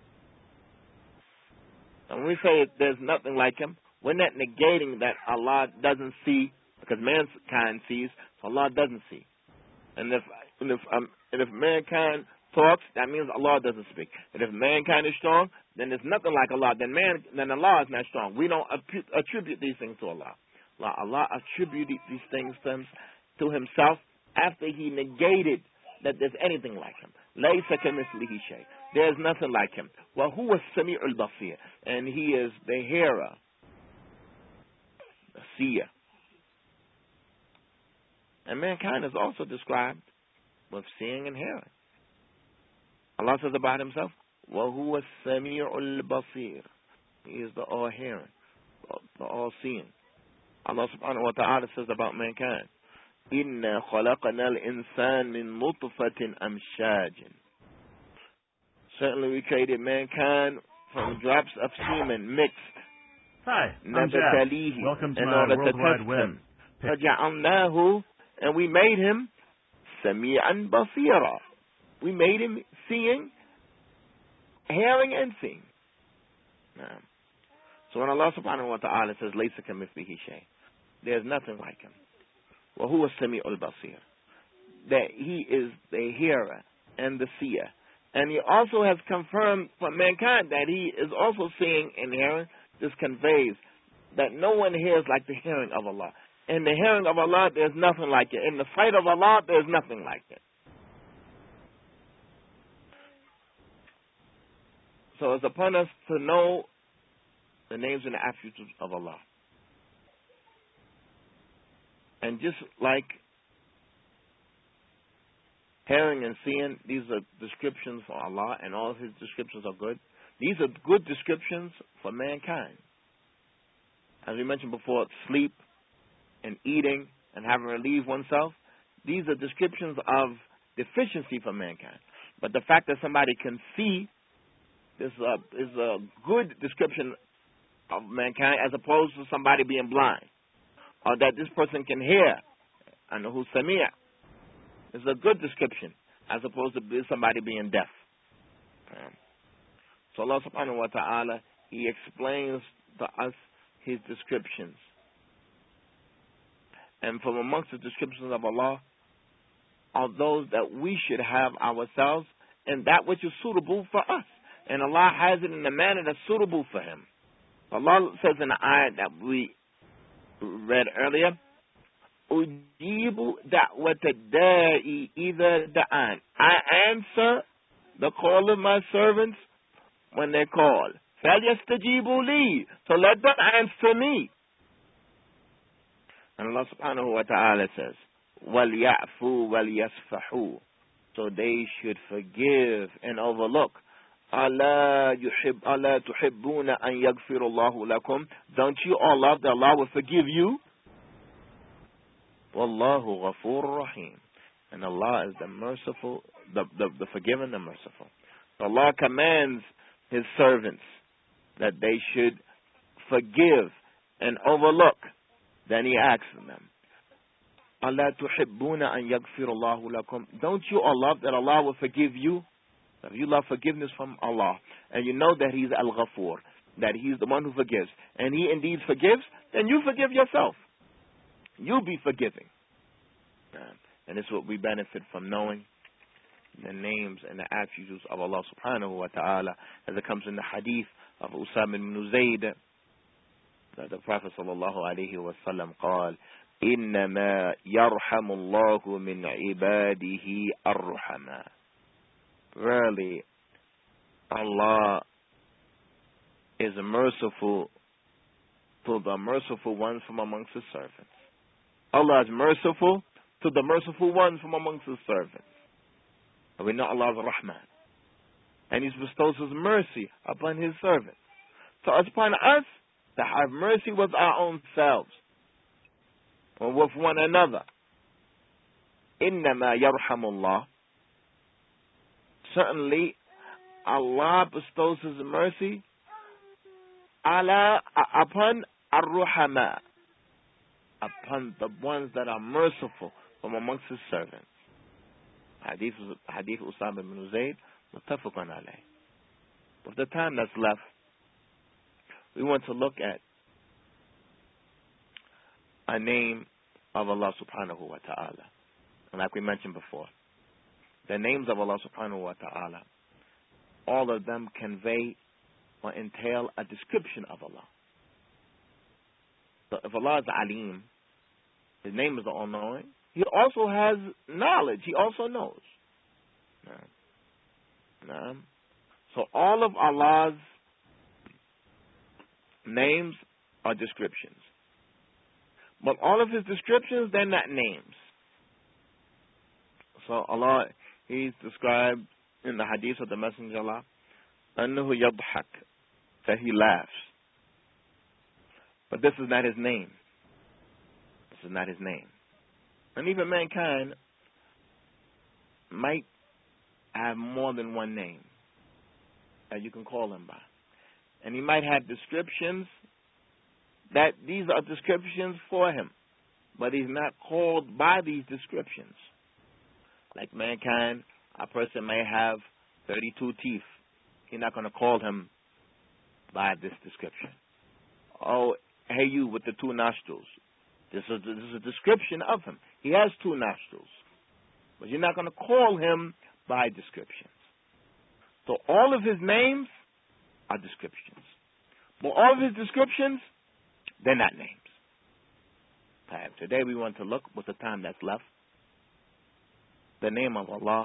And when we say there's nothing like Him, we're not negating that Allah doesn't see, because mankind sees, so Allah doesn't see. And if and if um, and if mankind talks, that means Allah doesn't speak. And if mankind is strong, then there's nothing like Allah. Then man, then Allah is not strong. We don't attribute these things to Allah. Allah, Allah attributed these things to, him, to Himself after He negated that there's anything like Him. لَيْسَ كَمِثْلِهِ شَيْءٌ. There's nothing like Him. وَهُوَ السَّمِيعُ الْبَصِيرُ. And He is the hearer, the seer. And mankind is also described with seeing and hearing. Allah says about Himself, وَهُوَ السَّمِيعُ الْبَصِيرُ. He is the all-hearing, the all-seeing. Allah subhanahu wa ta'ala says about mankind, إِنَّا خَلَقَنَا الْإِنسَانِ مِنْ نُطْفَةٍ أَمْشَاجٍ. Certainly we created mankind from drops of semen mixed. Hi, I'm Jack. Welcome to my World Wide Web. فَجَعَلْنَاهُ. And we made him سَمِيعًا بَصِيرًا. We made him seeing, hearing, and seeing. Now, so when Allah subhanahu wa ta'ala says, لَيْسَ كَمِثْلِهِ شَيْءٌ, there's nothing like Him. وَهُوَ السَّمِيعُ الْبَصِيرُ. That He is the hearer and the seer. And He also has confirmed for mankind that He is also seeing and hearing. This conveys that no one hears like the hearing of Allah. In the hearing of Allah, there's nothing like it. In the sight of Allah, there's nothing like it. So it's upon us to know the names and the attributes of Allah. And just like hearing and seeing, these are descriptions for Allah, and all of His descriptions are good. These are good descriptions for mankind. As we mentioned before, sleep and eating and having to relieve oneself, these are descriptions of deficiency for mankind. But the fact that somebody can see is a, is a good description of mankind, as opposed to somebody being blind. Or that this person can hear, and who's Samia, is a good description, as opposed to somebody being deaf. Um, so Allah subhanahu wa ta'ala, He explains to us His descriptions. And from amongst the descriptions of Allah are those that we should have ourselves, and that which is suitable for us. And Allah has it in a manner that's suitable for Him. Allah says in the ayat that we read earlier, Ujibu da'wata da'i idha da'an. I answer the call of my servants when they call. فَلْيَسْتَجِيبُوا لِي. So let them answer me. And Allah subhanahu wa ta'ala says, وَلْيَعْفُوا وَلْيَسْفَحُوا. So they should forgive and overlook. أَلَا يُحِبْ أَلَا تُحِبُّونَ أَن يَغْفِرَ اللَّهُ لَكُمْ. Don't you all love that Allah will forgive you? وَاللَّهُ غَفُورٌ رَحِيمٌ. And Allah is the merciful, the, the, the forgiving, the merciful. So Allah commands His servants that they should forgive and overlook. Then He asks them, أَلَا تُحِبُّونَ أَن يَغْفِرَ اللَّهُ لَكُمْ. Don't you all love that Allah will forgive you? If you love forgiveness from Allah, and you know that He's Al-Ghafur, that He's the one who forgives, and He indeed forgives, then you forgive yourself. You be forgiving. And this is what we benefit from knowing the names and the attributes of Allah subhanahu wa ta'ala, as it comes in the hadith of Usama ibn Zayd, that the Prophet sallallahu alayhi wa sallam قال إنما يرحم الله من عباده الرحماء. Really, Allah is merciful to the merciful ones from amongst His servants. Allah is merciful to the merciful ones from amongst His servants. And we know Allah is Rahman. And He bestows His mercy upon His servants. So it's upon us to have mercy with our own selves, or with one another. إِنَّمَا يَرْحَمُ اللَّهُ. Certainly, Allah bestows His mercy ala, upon ar-ruhama, upon the ones that are merciful from amongst His servants. Hadith, Hadith Usama ibn Zayd, muttafaqun alayh. With the time that's left, we want to look at a name of Allah subhanahu wa ta'ala. And like we mentioned before, the names of Allah subhanahu wa ta'ala, all of them convey or entail a description of Allah. So if Allah is Alim, His name is the all-knowing, He also has knowledge. He also knows. No. No. So all of Allah's names are descriptions. But all of His descriptions, they're not names. So Allah, He's described in the hadith of the Messenger of Allah, أَنَّهُ يَضْحَكُ, that He laughs. But this is not His name. This is not His name. And even mankind might have more than one name that you can call Him by. And He might have descriptions that these are descriptions for Him, but He's not called by these descriptions. Like mankind, a person may have thirty-two teeth. You're not going to call him by this description. Oh, hey, you with the two nostrils. This is, this is a description of him. He has two nostrils. But you're not going to call him by descriptions. So all of His names are descriptions. But all of His descriptions, they're not names. Today we want to look, with the time that's left, the name of Allah,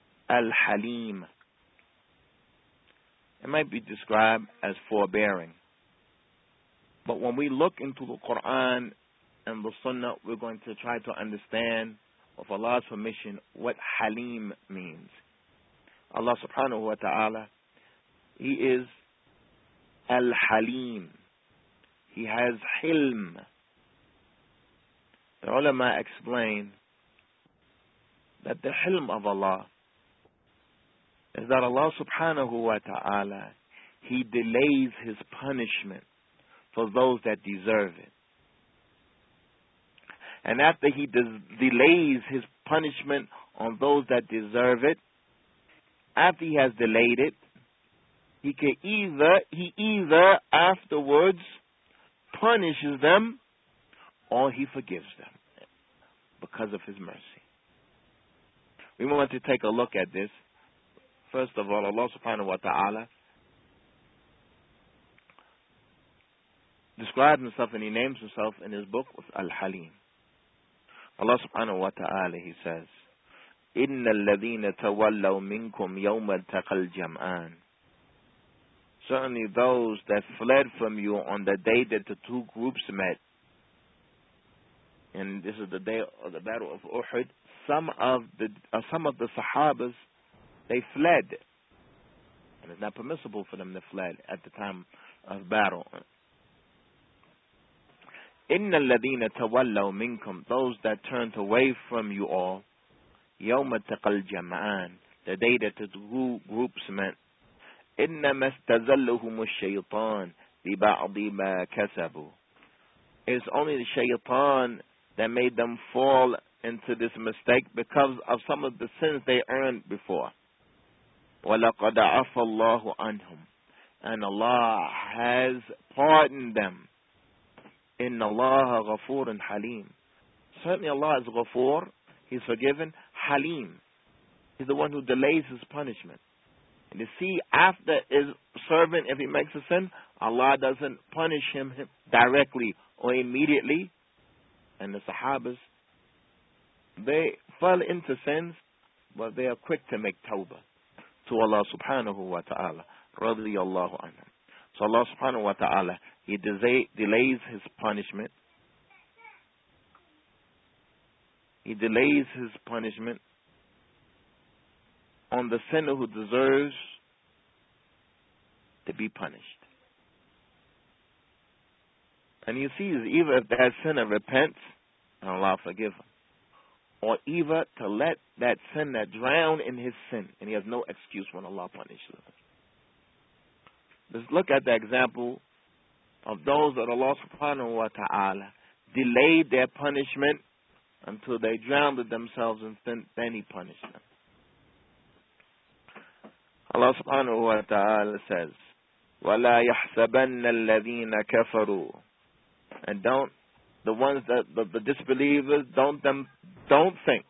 Al-Halim. It might be described as forbearing But when we look into the Quran and the Sunnah, we're going to try to understand, with Allah's permission, what Halim means. Allah subhanahu wa ta'ala, He is Al-Halim. He has Hilm. The ulama explain that the Hilm of Allah is that Allah subhanahu wa ta'ala, He delays His punishment for those that deserve it. And after He des- delays His punishment on those that deserve it, after He has delayed it, He can either, He either afterwards punishes them or He forgives them because of His mercy. We want to take a look at this. First of all, Allah subhanahu wa ta'ala describes Himself and He names Himself in His book with Al-Halim. Allah subhanahu wa ta'ala, He says, إِنَّ الَّذِينَ تَوَلَّوْا مِنْكُمْ يَوْمَ الْتَقَى الْجَمْعَانِ. Certainly those that fled from you on the day that the two groups met, and this is the day of the battle of Uhud, some of the uh, some of the Sahabas, they fled. And it's not permissible for them to fled at the time of battle. إِنَّ الَّذِينَ تَوَلَّوْا مِنْكُمْ, those that turned away from you all, يَوْمَ التَّقَى الْجَمْعَانِ, the day that the two groups met, إِنَّمَا اسْتَزَلَّهُمُ الشَّيْطَانِ بِبَعْضِ مَا كَسَبُوا. It's only the shaitan that made them fall into this mistake because of some of the sins they earned before. وَلَقَدْ عَفَى اللَّهُ عَنْهُمْ, and Allah has pardoned them. إِنَّ اللَّهَ غَفُورٌ حَلِيمٌ. Certainly Allah is Ghafoor, He's forgiven. Halim, He's the one who delays His punishment. And you see, after His servant, if he makes a sin, Allah doesn't punish him directly or immediately. And the Sahabas, they fell into sins, but they are quick to make tawbah to Allah subhanahu wa ta'ala. Radiyallahu anhum. So Allah subhanahu wa ta'ala, He delay, delays His punishment. He delays His punishment on the sinner who deserves to be punished. And you see, either if that sinner repents, and Allah forgive him, or either to let that sinner drown in his sin, and he has no excuse when Allah punishes him. Let's look at the example of those that Allah subhanahu wa ta'ala delayed their punishment until they drowned themselves in sin, then He punished them. Allah subhanahu wa ta'ala says, وَلَا يَحْسَبَنَّ الَّذِينَ كَفَرُوا. And don't, the ones that, the, the disbelievers, don't them, don't think.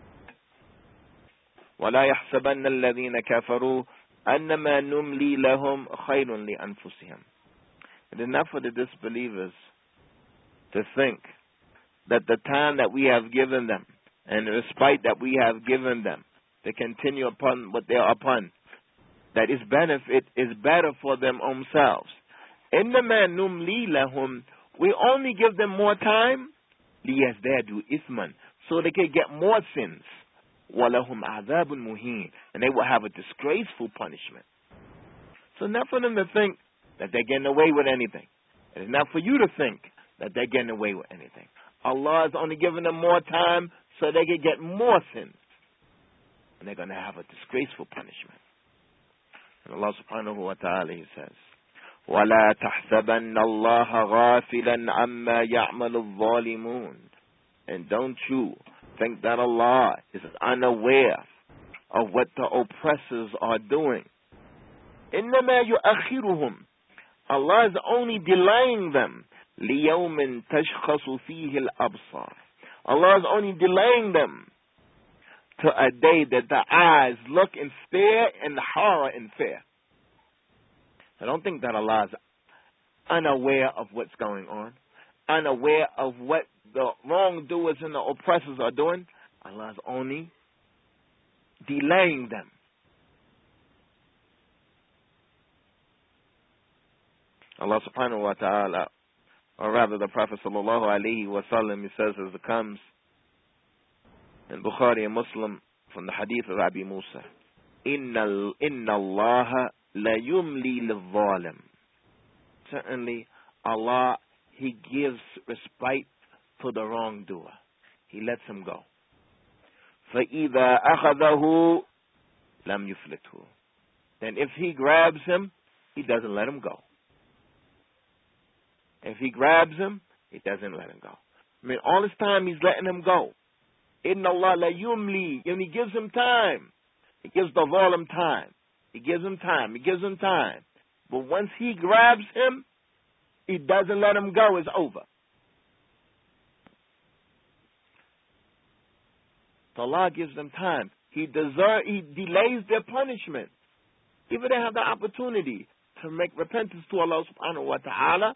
وَلَا يَحْسَبَنَّ الَّذِينَ كَفَرُوا أَنَّمَا نُمْلِي لَهُمْ خَيْرٌ لِأَنفُسِهِمْ. It is not for the disbelievers to think that the time that we have given them and the respite that we have given them to continue upon what they are upon, that its benefit is better for them themselves. إِنَّمَا نُمْلِي لَهُمْ. We only give them more time, لِيَزْدَادُوا إِثْمًا, so they can get more sins. وَلَهُمْ عَذَابٌ مُهِينٌ, and they will have a disgraceful punishment. So not for them to think that they're getting away with anything. It is not for you to think that they're getting away with anything. Allah is only giving them more time so they can get more sins. And they're going to have a disgraceful punishment. And Allah subhanahu wa ta'ala, He says, وَلَا تَحْسَبَنَّ اللَّهَ غَافِلًا عَمَّا يَعْمَلُ الظَّالِمُونَ. And don't you think that Allah is unaware of what the oppressors are doing. إِنَّمَا يُؤَخِّرُهُمْ. Allah is only delaying them. لِيَوْمٍ تَشْخَصُ فِيهِ الْأَبْصَارِ. Allah is only delaying them to a day that the eyes look and stare in horror and fear. I don't think that Allah is unaware of what's going on, unaware of what the wrongdoers and the oppressors are doing. Allah is only delaying them. Allah subhanahu wa ta'ala Or rather, the Prophet sallallahu alaihi wasallam, he says as it comes in Bukhari and Muslim from the hadith of Abi Musa, Inna inna Allah la yumli lil-zalim. Certainly, Allah, He gives respite to the wrongdoer. He lets him go. فَإِذَا أَخَذَهُ لَمْ يُفْلِتْهُ. Then if He grabs him, He doesn't let him go. If He grabs him, He doesn't let him go. I mean, all this time He's letting him go. Inna Allah la yumli. And He gives him time. He gives the zalim time. He gives him time. He gives him time. But once He grabs him, He doesn't let him go. It's over. So Allah gives them time. He deserve, He delays their punishment. Even they have the opportunity to make repentance to Allah subhanahu wa ta'ala,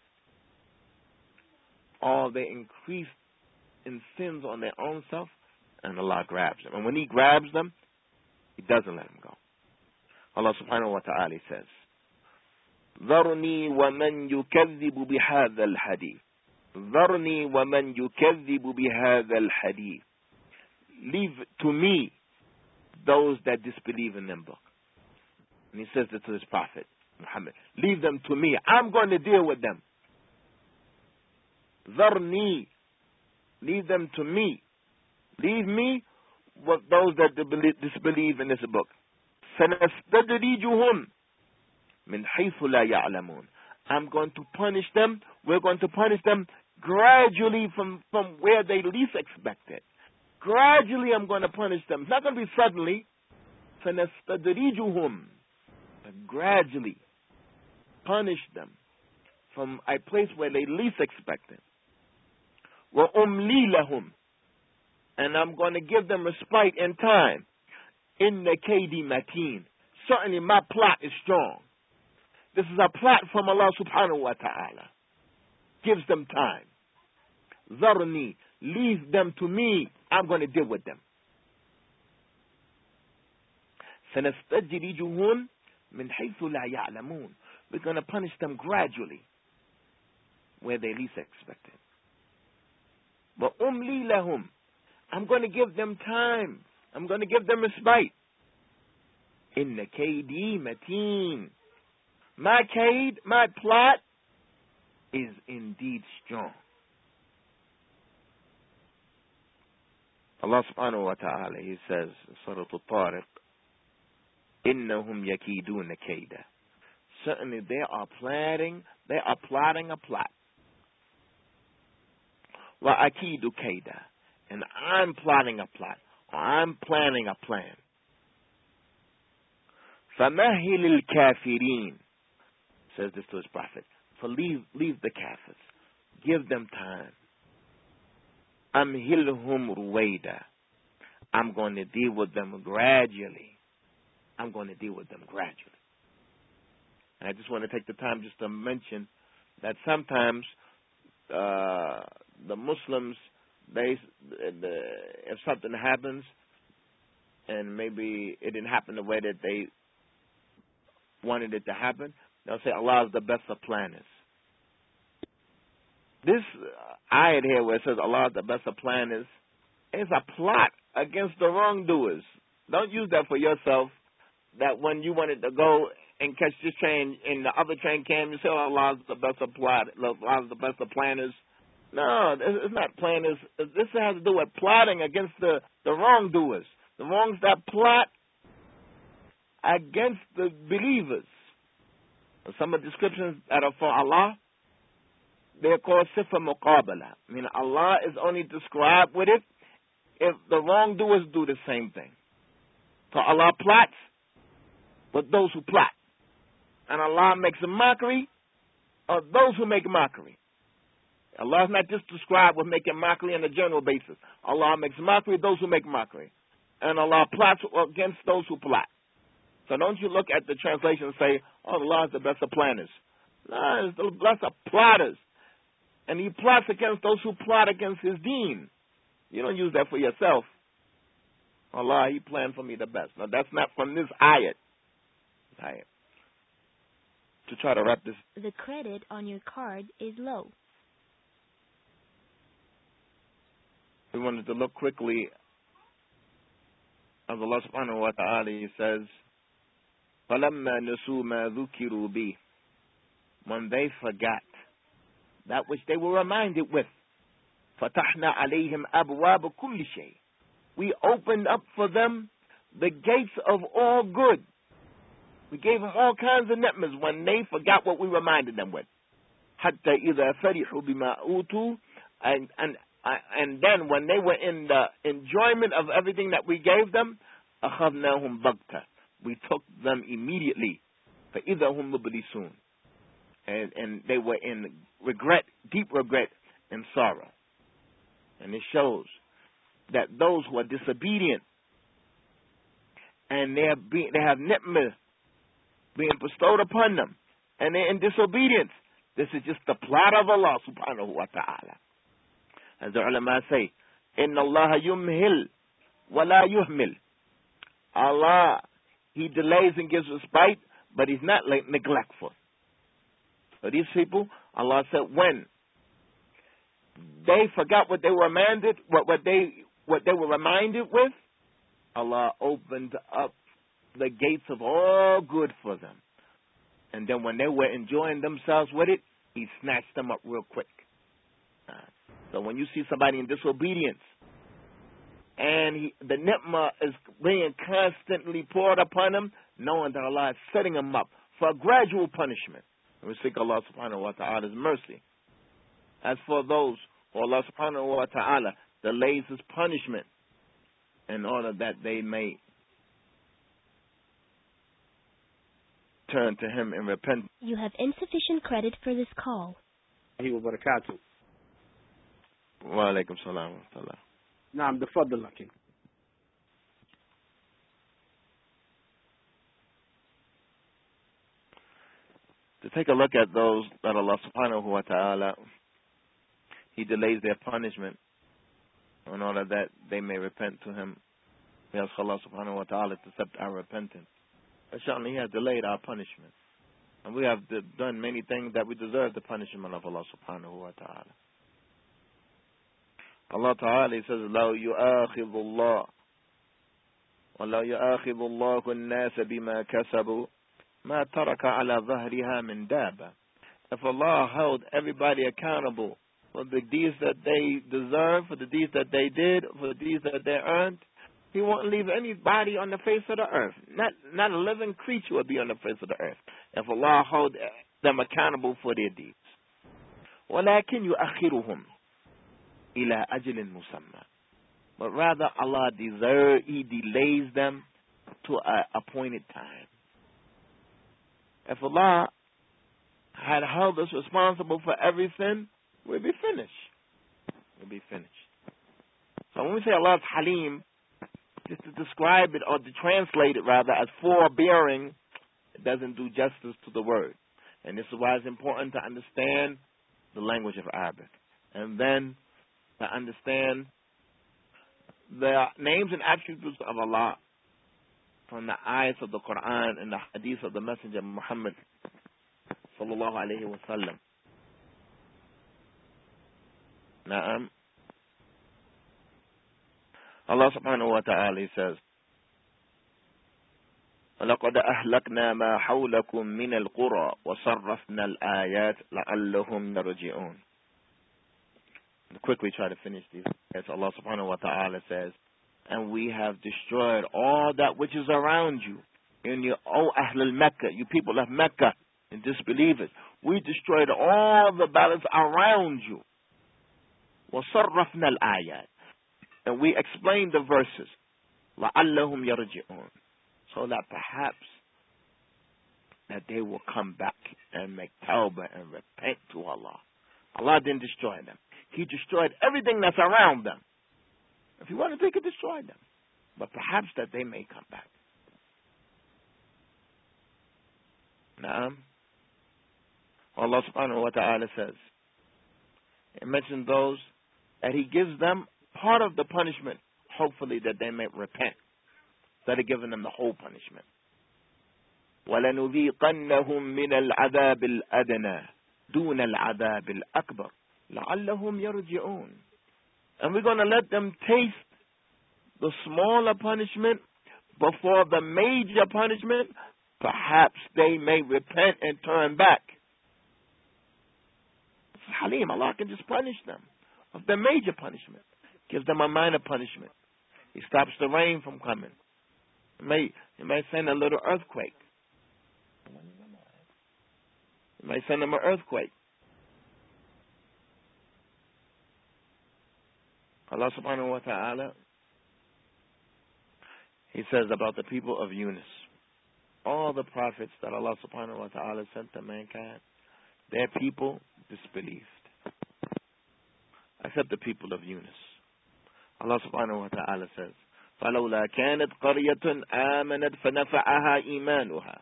or they increase in sins on their own self, and Allah grabs them. And when He grabs them, He doesn't let them go. Allah subhanahu wa ta'ala says, ذَرْنِي وَمَنْ يُكَذِّبُ بِهَذَا الْحَدِيثِ ذَرْنِي وَمَنْ يُكَذِّبُ بِهَذَا الْحَدِيثِ. Leave to me those that disbelieve in them book. And He says it to His Prophet Muhammad. Leave them to me. I'm going to deal with them. ذَرْنِي. Leave them to me. Leave me with those that disbelieve in this book. سَنَسْتَدْرِجُهُمْ مِنْ حَيْثُ لَا يَعْلَمُونَ. I'm going to punish them. We're going to punish them gradually from, from where they least expect it. Gradually I'm going to punish them. It's not going to be suddenly. فَنَسْتَدْرِجُهُمْ. Gradually punish them from a place where they least expect it. وَأُمْلِي لَهُمْ. And I'm going to give them respite in time. إِنَّ كَيْدِي مَتِينٌ. Certainly my plot is strong. This is a plot from Allah subhanahu wa ta'ala. Gives them time. ذَرْنِي. Leave them to me. I'm going to deal with them. سَنَسْتَجْرِجُهُمْ مِنْ حَيْثُ لَا يَعْلَمُونَ. We're going to punish them gradually where they least expect it. But umli lahum. I'm going to give them time. I'm going to give them respite. Inna kaydi mateen. My kaid, my plot is indeed strong. Allah subhanahu wa ta'ala, He says in Surah Al-Tariq, Innahum yakiduna kayda. Certainly they are planning, they are plotting a plot. Wa akidu kayda. And I'm plotting a plot. Or I'm planning a plan. فَمَهِلِ الْكَافِرِينَ. Says this to His Prophet. So leave, leave the kafirs. Give them time. أَمْهِلْهُمْ رُوَيْدًا. I'm going to deal with them gradually. I'm going to deal with them gradually. And I just want to take the time just to mention that sometimes uh, the Muslims, they, the, if something happens and maybe it didn't happen the way that they wanted it to happen, they'll say Allah is the best of planners. This ayat here where it says Allah is the best of planners is a plot against the wrongdoers. Don't use that for yourself, that when you wanted to go and catch this train and the other train came, you say, oh, Allah is the best of plot, Allah is the best of planners. No, it's not planners. This has to do with plotting against the, the wrongdoers, the wrongs that plot against the believers. Some of the descriptions that are for Allah, they're called sifa muqabala. I mean, Allah is only described with it if the wrongdoers do the same thing. So Allah plots with those who plot. And Allah makes a mockery of those who make mockery. Allah is not just described with making mockery on a general basis. Allah makes mockery of those who make mockery. And Allah plots against those who plot. So don't you look at the translation and say, oh, Allah is the best of planners. No, it's the best of plotters. And He plots against those who plot against His deen. You don't use that for yourself. Allah, He planned for me the best. Now, that's not from this ayat. Ayat. To try to wrap this. The credit on your card is low. we wanted to look quickly as Allah subhanahu wa ta'ala, He says, فَلَمَّا نَسُوا مَا ذُكِرُوا بِهِ, when they forgot that which they were reminded with, فَتَحْنَا عَلَيْهِمْ أَبْوَابَ كُلِّ شَيْءٍ, we opened up for them the gates of all good. We gave them all kinds of ni'mas when they forgot what we reminded them with. حَتَّى إِذَا فَرِحُوا بِمَا أُوتُوا, and, and, and then when they were in the enjoyment of everything that we gave them, أَخَذْنَاهُمْ بَغْتَةً, we took them immediately. فَإِذَا هُمْ مُبْلِسُونَ, and, and they were in regret, deep regret and sorrow. And it shows that those who are disobedient and they have, be, they have ni'mah being bestowed upon them, and they're in disobedience, this is just the plot of Allah subhanahu wa ta'ala. As the ulama say, إِنَّ اللَّهَ يُمْهِلْ وَلَا يُهْمِلْ. Allah, He delays and gives respite, but He's not like neglectful. So these people, Allah said, when they forgot what they were reminded, what, what they what they were reminded with, Allah opened up the gates of all good for them. And then when they were enjoying themselves with it, He snatched them up real quick. Uh, so when you see somebody in disobedience, and he, the ni'mah is being constantly poured upon him, knowing that Allah is setting him up for a gradual punishment. And we seek Allah subhanahu wa ta'ala's mercy. As for those who Allah subhanahu wa ta'ala delays His punishment in order that they may turn to Him and repent. You have insufficient credit for this call. Wa barakatuh. Wa alaikum salam wa rahmatullah. Naam, tafaddal laki. To take a look at those that Allah subhanahu wa ta'ala, He delays their punishment in order that they may repent to Him. We ask Allah subhanahu wa ta'ala to accept our repentance. But certainly He has delayed our punishment. And we have done many things that we deserve the punishment of Allah subhanahu wa ta'ala. Allah ta'ala, He says, لَوْ يُؤَاخِذُ اللَّهُ وَلَوْ يُؤَاخِذُ اللَّهُ النَّاسَ بِمَا كَسَبُوا مَا تَرَكَ عَلَى ظَهْرِهَا مِنْ دَابَةٍ. If Allah held everybody accountable for the deeds that they deserve, for the deeds that they did, for the deeds that they earned, He won't leave anybody on the face of the earth. Not not a living creature will be on the face of the earth if Allah hold them accountable for their deeds. وَلَكِنْ يُؤَخِّرُهُمْ إِلَىٰ أَجْلٍ مُسَمَّى. But rather Allah deserve, He delays them to an appointed time. If Allah had held us responsible for everything, we'd be finished. We'd be finished. So when we say Allah is Halim, just to describe it or to translate it rather as forbearing, it doesn't do justice to the word. And this is why it's important to understand the language of Arabic. And then to understand the names and attributes of Allah from the ayahs of the Quran and the hadith of the Messenger Muhammad sallallahu alayhi wa sallam. Na'am. Allah subhanahu wa ta'ala says, وَلَقَدْ أَهْلَكْنَا مَا حَوْلَكُمْ مِنَ الْقُرَى وَصَرَّفْنَا الْآيَاتِ لَعَلَّهُمْ يَرْجِعُونَ. Quickly try to finish these. As Allah subhanahu wa ta'ala says, and we have destroyed all that which is around you. In your, O Ahlul Mecca, you people of Mecca and disbelievers, we destroyed all the battles around you. وَصَرَّفْنَا الْآيَاتِ, and we explained the verses, لَعَلَّهُمْ يَرْجِعُونَ, so that perhaps that they will come back and make tawbah and repent to Allah. Allah didn't destroy them. He destroyed everything that's around them. If He wanted, He could destroy them. But perhaps that they may come back. Naam. Allah subhanahu wa ta'ala says, He mentioned those that He gives them part of the punishment, hopefully that they may repent, instead of giving them the whole punishment. وَلَنُذِيقَنَّهُمْ مِنَ الْعَذَابِ الْأَدْنَى دُونَ الْعَذَابِ الْأَكْبَرِ لَعَلَّهُمْ يَرْجِعُونَ. And we're going to let them taste the smaller punishment before the major punishment. Perhaps they may repent and turn back. It's Halim. Allah can just punish them of the major punishment. Gives them a minor punishment. He stops the rain from coming. He may, he may send a little earthquake. He may send them an earthquake. Allah subhanahu wa ta'ala, He says about the people of Yunus, all the prophets that Allah subhanahu wa ta'ala sent to mankind, their people disbelieved. Except the people of Yunus. Allah subhanahu wa ta'ala says, فَلَوْلَا كَانَتْ قَرْيَةٌ آمَنَتْ فَنَفَعَهَا إِيمَانُهَا.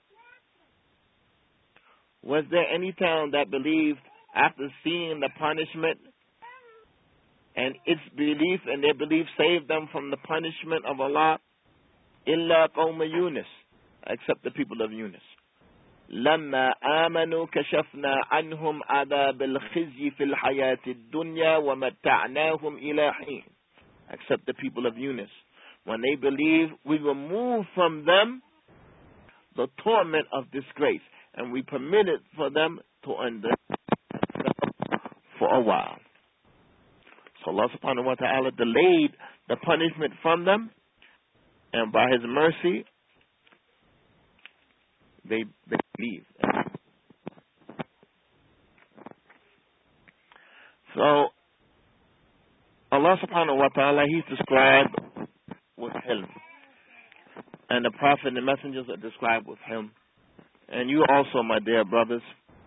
Was there any town that believed after seeing the punishment, and its belief and their belief saved them from the punishment of Allah? إِلَّا قَوْمَ يُونِسَ, except the people of Yunus. لما آمنوا كشفنا عنهم عذاب الخزي في الحياة الدنيا ومتعناهم إلى حين. Except the people of Yunus. When they believe, we remove from them the torment of disgrace, and we permitted for them to under for a while. So Allah subhanahu wa ta'ala delayed the punishment from them, and by His mercy, they, they believe. So, Allah subhanahu wa ta'ala, He's described with Hilm. And the Prophet and the messengers are described with Hilm. And you also, my dear brothers,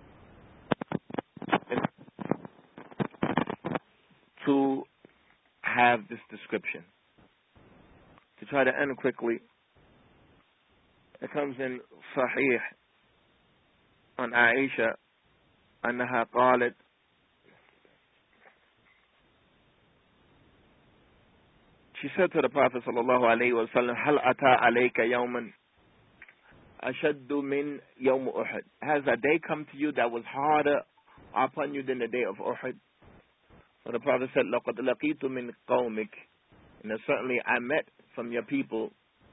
to have this description. To try to end quickly, it comes in Sahih on Aisha أنها قالت she said to the Prophet sallallahu alaihi wasallam, هل أتى عليك يوما أشد من يوم أحد? Has a day come to you that was harder upon you than the day of Uhud? So the Prophet said, لقد لقيت من قومك, and certainly I met from your people.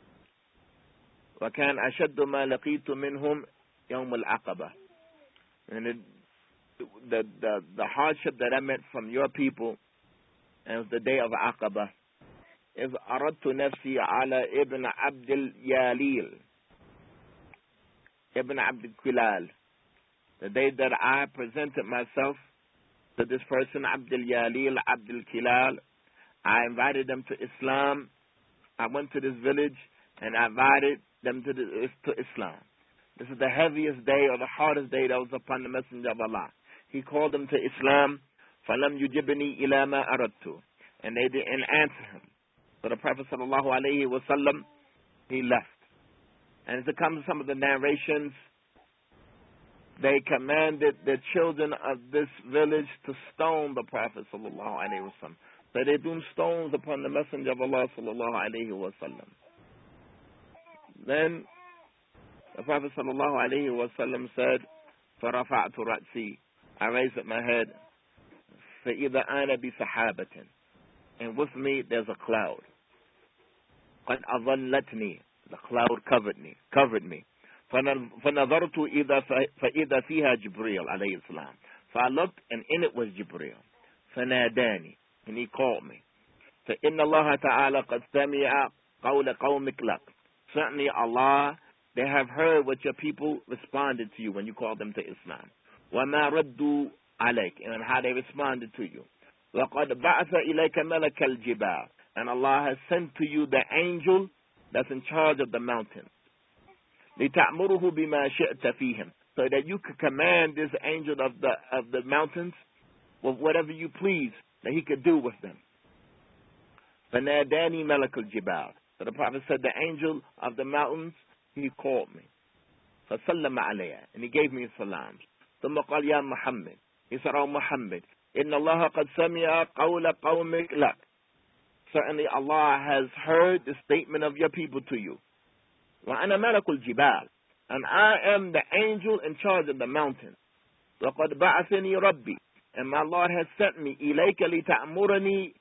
وكان أشد ما لقيت منهم يوم العقبة. And it, the, the, the hardship that I met from your people, and it was the day of Aqaba. إذ أردت نفسي على ابن عبد الياليل ابن عبد الكلال. The day that I presented myself to this person, Abdul Yalil, Abdul Kilal, I invited them to Islam. I went to this village and I invited them to, the, to Islam. This is the heaviest day or the hardest day that was upon the Messenger of Allah. He called them to Islam. فَلَمْ يُجِبْنِي إِلَى مَا أَرَدْتُ. And they didn't answer him. So the Prophet sallallahu alayhi wa sallam, he left. And as it comes to some of the narrations, they commanded the children of this village to stone the Prophet sallallahu alayhi wa sallam. So they threw stones upon the Messenger of Allah sallallahu alayhi wa sallam. Then the Prophet sallallahu alayhi wa sallam said, فَرَفَعْتُ رَأْسِي, I raised up my head, فَإِذَا أَنَا بِسَحَابَةٍ, and with me there's a cloud. قَدْ أَظَلَّتْنِي, the cloud covered me, covered me. فَنَظَرْتُ إِذَا فَإِذَا فِيهَا جِبْرِيلٌ عَلَيْهِ السَّلَامُ. So I looked and in it was Jibreel. فَنَادَانِي, and he called me. فَإِنَّ اللَّهَ تَعَالَى قَدْ سَمِعَ قَوْلَ قَوْمِكَ لَكَ. Certainly Allah, they have heard what your people responded to you when you called them to Islam. وَمَا رَدُّوا عَلَيْكَ, and how they responded to you. وَقَدْ بَعْثَ إِلَيْكَ مَلَكَ الْجِبَالِ, and Allah has sent to you the angel that's in charge of the mountains. لِتَعْمُرُهُ بِمَا شِئْتَ فِيهِمْ, so that you could command this angel of the of the mountains with whatever you please that he could do with them. فَنَادَانِي مَلَكُ الْجِبَالِ. So the Prophet said, the angel of the mountains, he called me. فَسَلَّمَ عَلَيَّ, and he gave me salams. ثُمَّ قَالْ يَا مُحَمَّدٍ, he said, oh Muhammad, إِنَّ اللَّهَ قَدْ سَمِعَ قَوْلَ قَوْمِكَ لَكَ. Certainly Allah has heard the statement of your people to you. وَأَنَا مَلَكُ الْجِبَالِ, and I am the angel in charge of the mountains. وَقَدْ بَعَثَنِي رَبِّي, and my Lord has sent me إِلَيْكَ لِتَأْمُرَنِي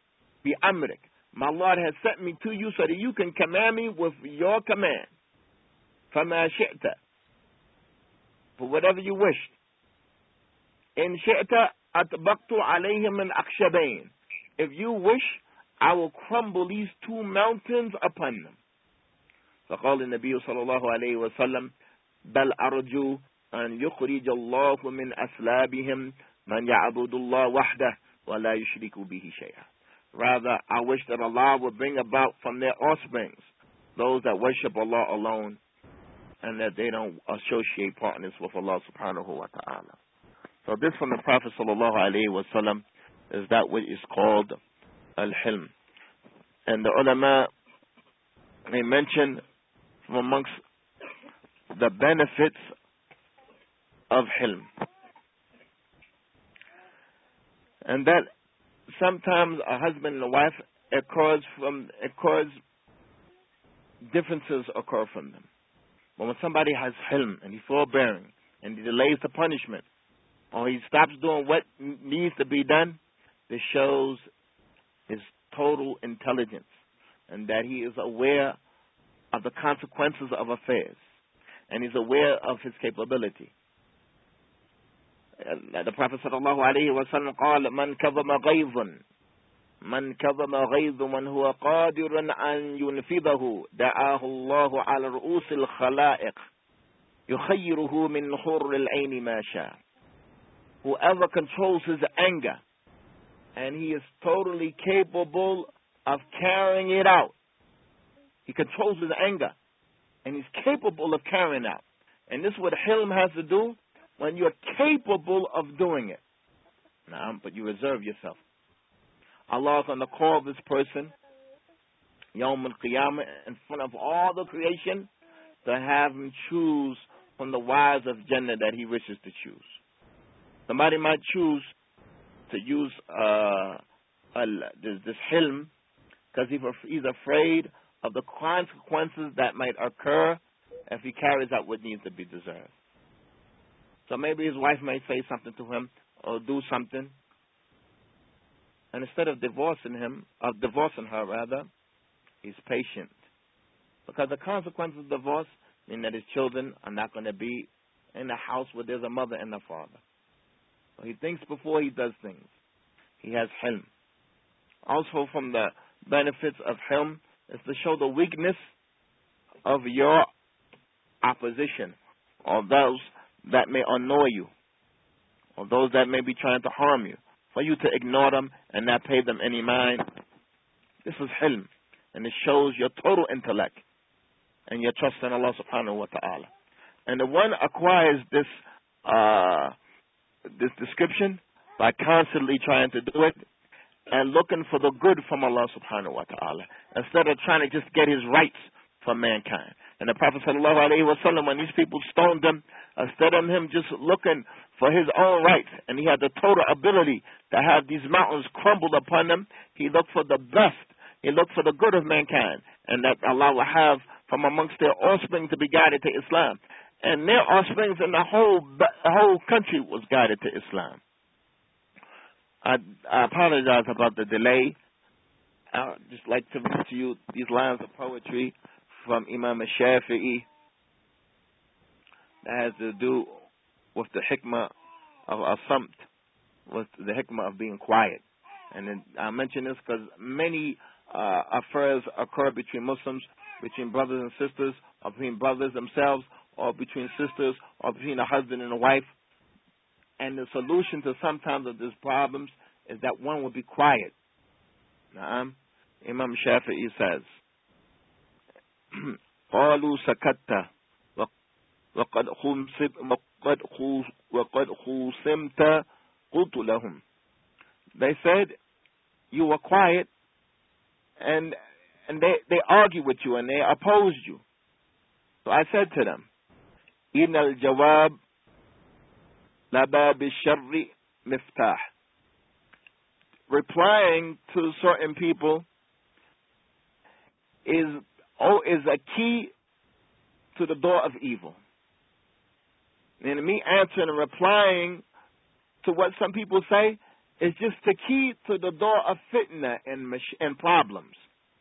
بِأَمْرِكَ. My Lord has sent me to you so that you can command me with your command. فَمَا شِئْتَ. For whatever you wished. إِن شِئْتَ أَطْبَقْتُ عَلَيْهِمْ الْأَخْشَبَيْنِ. If you wish, I will crumble these two mountains upon them. فقال النبي صلى الله عليه وسلم بل أرجو أن يخرج الله من أسلابهم من يعبد الله وحده ولا يشرك به شيئا. Rather, I wish that Allah would bring about from their offsprings those that worship Allah alone and that they don't associate partners with Allah subhanahu wa ta'ala. So this from the Prophet sallallahu alayhi wa sallam is that which is called al-hilm. And the ulama, they mention from amongst the benefits of hilm. And that sometimes a husband and a wife occurs from occurs differences occur from them. But when somebody has hilm and he's forbearing and he delays the punishment or he stops doing what needs to be done, this shows his total intelligence and that he is aware of the consequences of affairs and he's aware of his capability. The Prophet sallallahu alayhi wa sallam قال من كظم غيظا من كظم غيظ من هو قادر أن ينفذه دعاه الله على رؤوس الخلائق يخيره من حر العين ما شاء. Whoever controls his anger and he is totally capable of carrying it out. He controls his anger and he's capable of carrying it out. And this is what hilm has to do. When you're capable of doing it. Nah, but you reserve yourself. Allah is going to call this person Yawm al-Qiyamah in front of all the creation to have him choose from the wives of Jannah that he wishes to choose. Somebody might choose to use uh, this, this hilm because he's afraid of the consequences that might occur if he carries out what needs to be deserved. So maybe his wife may say something to him or do something. And instead of divorcing him, of divorcing her rather, he's patient. Because the consequences of divorce mean that his children are not going to be in a house where there's a mother and a father. So he thinks before he does things. He has hilm. Also from the benefits of hilm is to show the weakness of your opposition or those that may annoy you, or those that may be trying to harm you, for you to ignore them and not pay them any mind. This is hilm, and it shows your total intellect and your trust in Allah subhanahu wa ta'ala. And the one acquires this uh, this description by constantly trying to do it and looking for the good from Allah subhanahu wa ta'ala, instead of trying to just get his rights from mankind. And the Prophet sallallahu alayhi wa sallam, when these people stoned him, instead of him just looking for his own rights, and he had the total ability to have these mountains crumbled upon him, he looked for the best. He looked for the good of mankind, and that Allah will have from amongst their offspring to be guided to Islam. And their offspring in the whole the whole country was guided to Islam. I, I apologize about the delay. I'd just like to read to you these lines of poetry from Imam al-Shafi'i that has to do with the hikmah of as-samt, with the hikmah of being quiet. And then I mention this because many uh, affairs occur between Muslims, between brothers and sisters, or between brothers themselves, or between sisters, or between a husband and a wife. And the solution to sometimes of these problems is that one will be quiet. Naam. Imam Shafi'i says, قالوا سكت وقد خوصمت قلت لهم. They said you were quiet and and they, they argued with you and they opposed you. So I said to them, إن الجواب لباب الشر مفتاح. Replying to certain people is oh is a key to the door of evil. And me answering and replying to what some people say is just the key to the door of fitna and, and problems.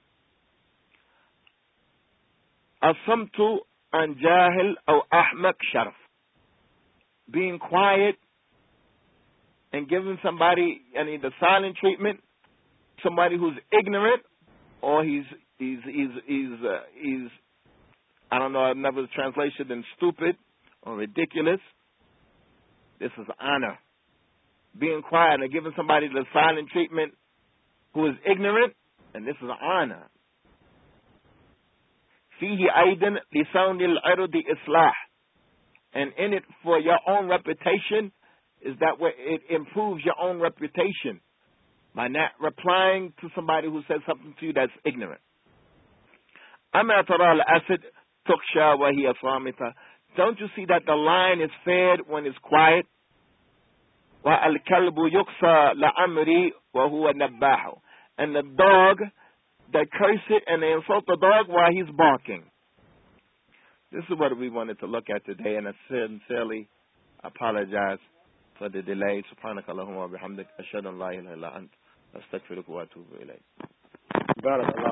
Asamtu an jahil or ahmak sharaf. Being quiet and giving somebody any the silent treatment, somebody who's ignorant, or he's he's he's he's uh, he's I don't know another translation than stupid or ridiculous. This is honor. Being quiet and giving somebody the silent treatment who is ignorant, and this is honor. فيه أيضا لصون العرض إصلاح, and in it for your own reputation is that way it improves your own reputation by not replying to somebody who says something to you that's ignorant. أما ترى الأسد تخشى وهي صامتة. Don't you see that the lion is fed when it's quiet? وَالْكَلْبُ يُقْصَى لَأَمْرِي وَهُوَ نَبَّاحُ. And the dog, they curse it and they insult the dog while he's barking. This is what we wanted to look at today, and I sincerely apologize for the delay. سبحانك اللهم وبحمدك أشهد أن لا إله إلا أنت أستغفرك وأتوب إليك.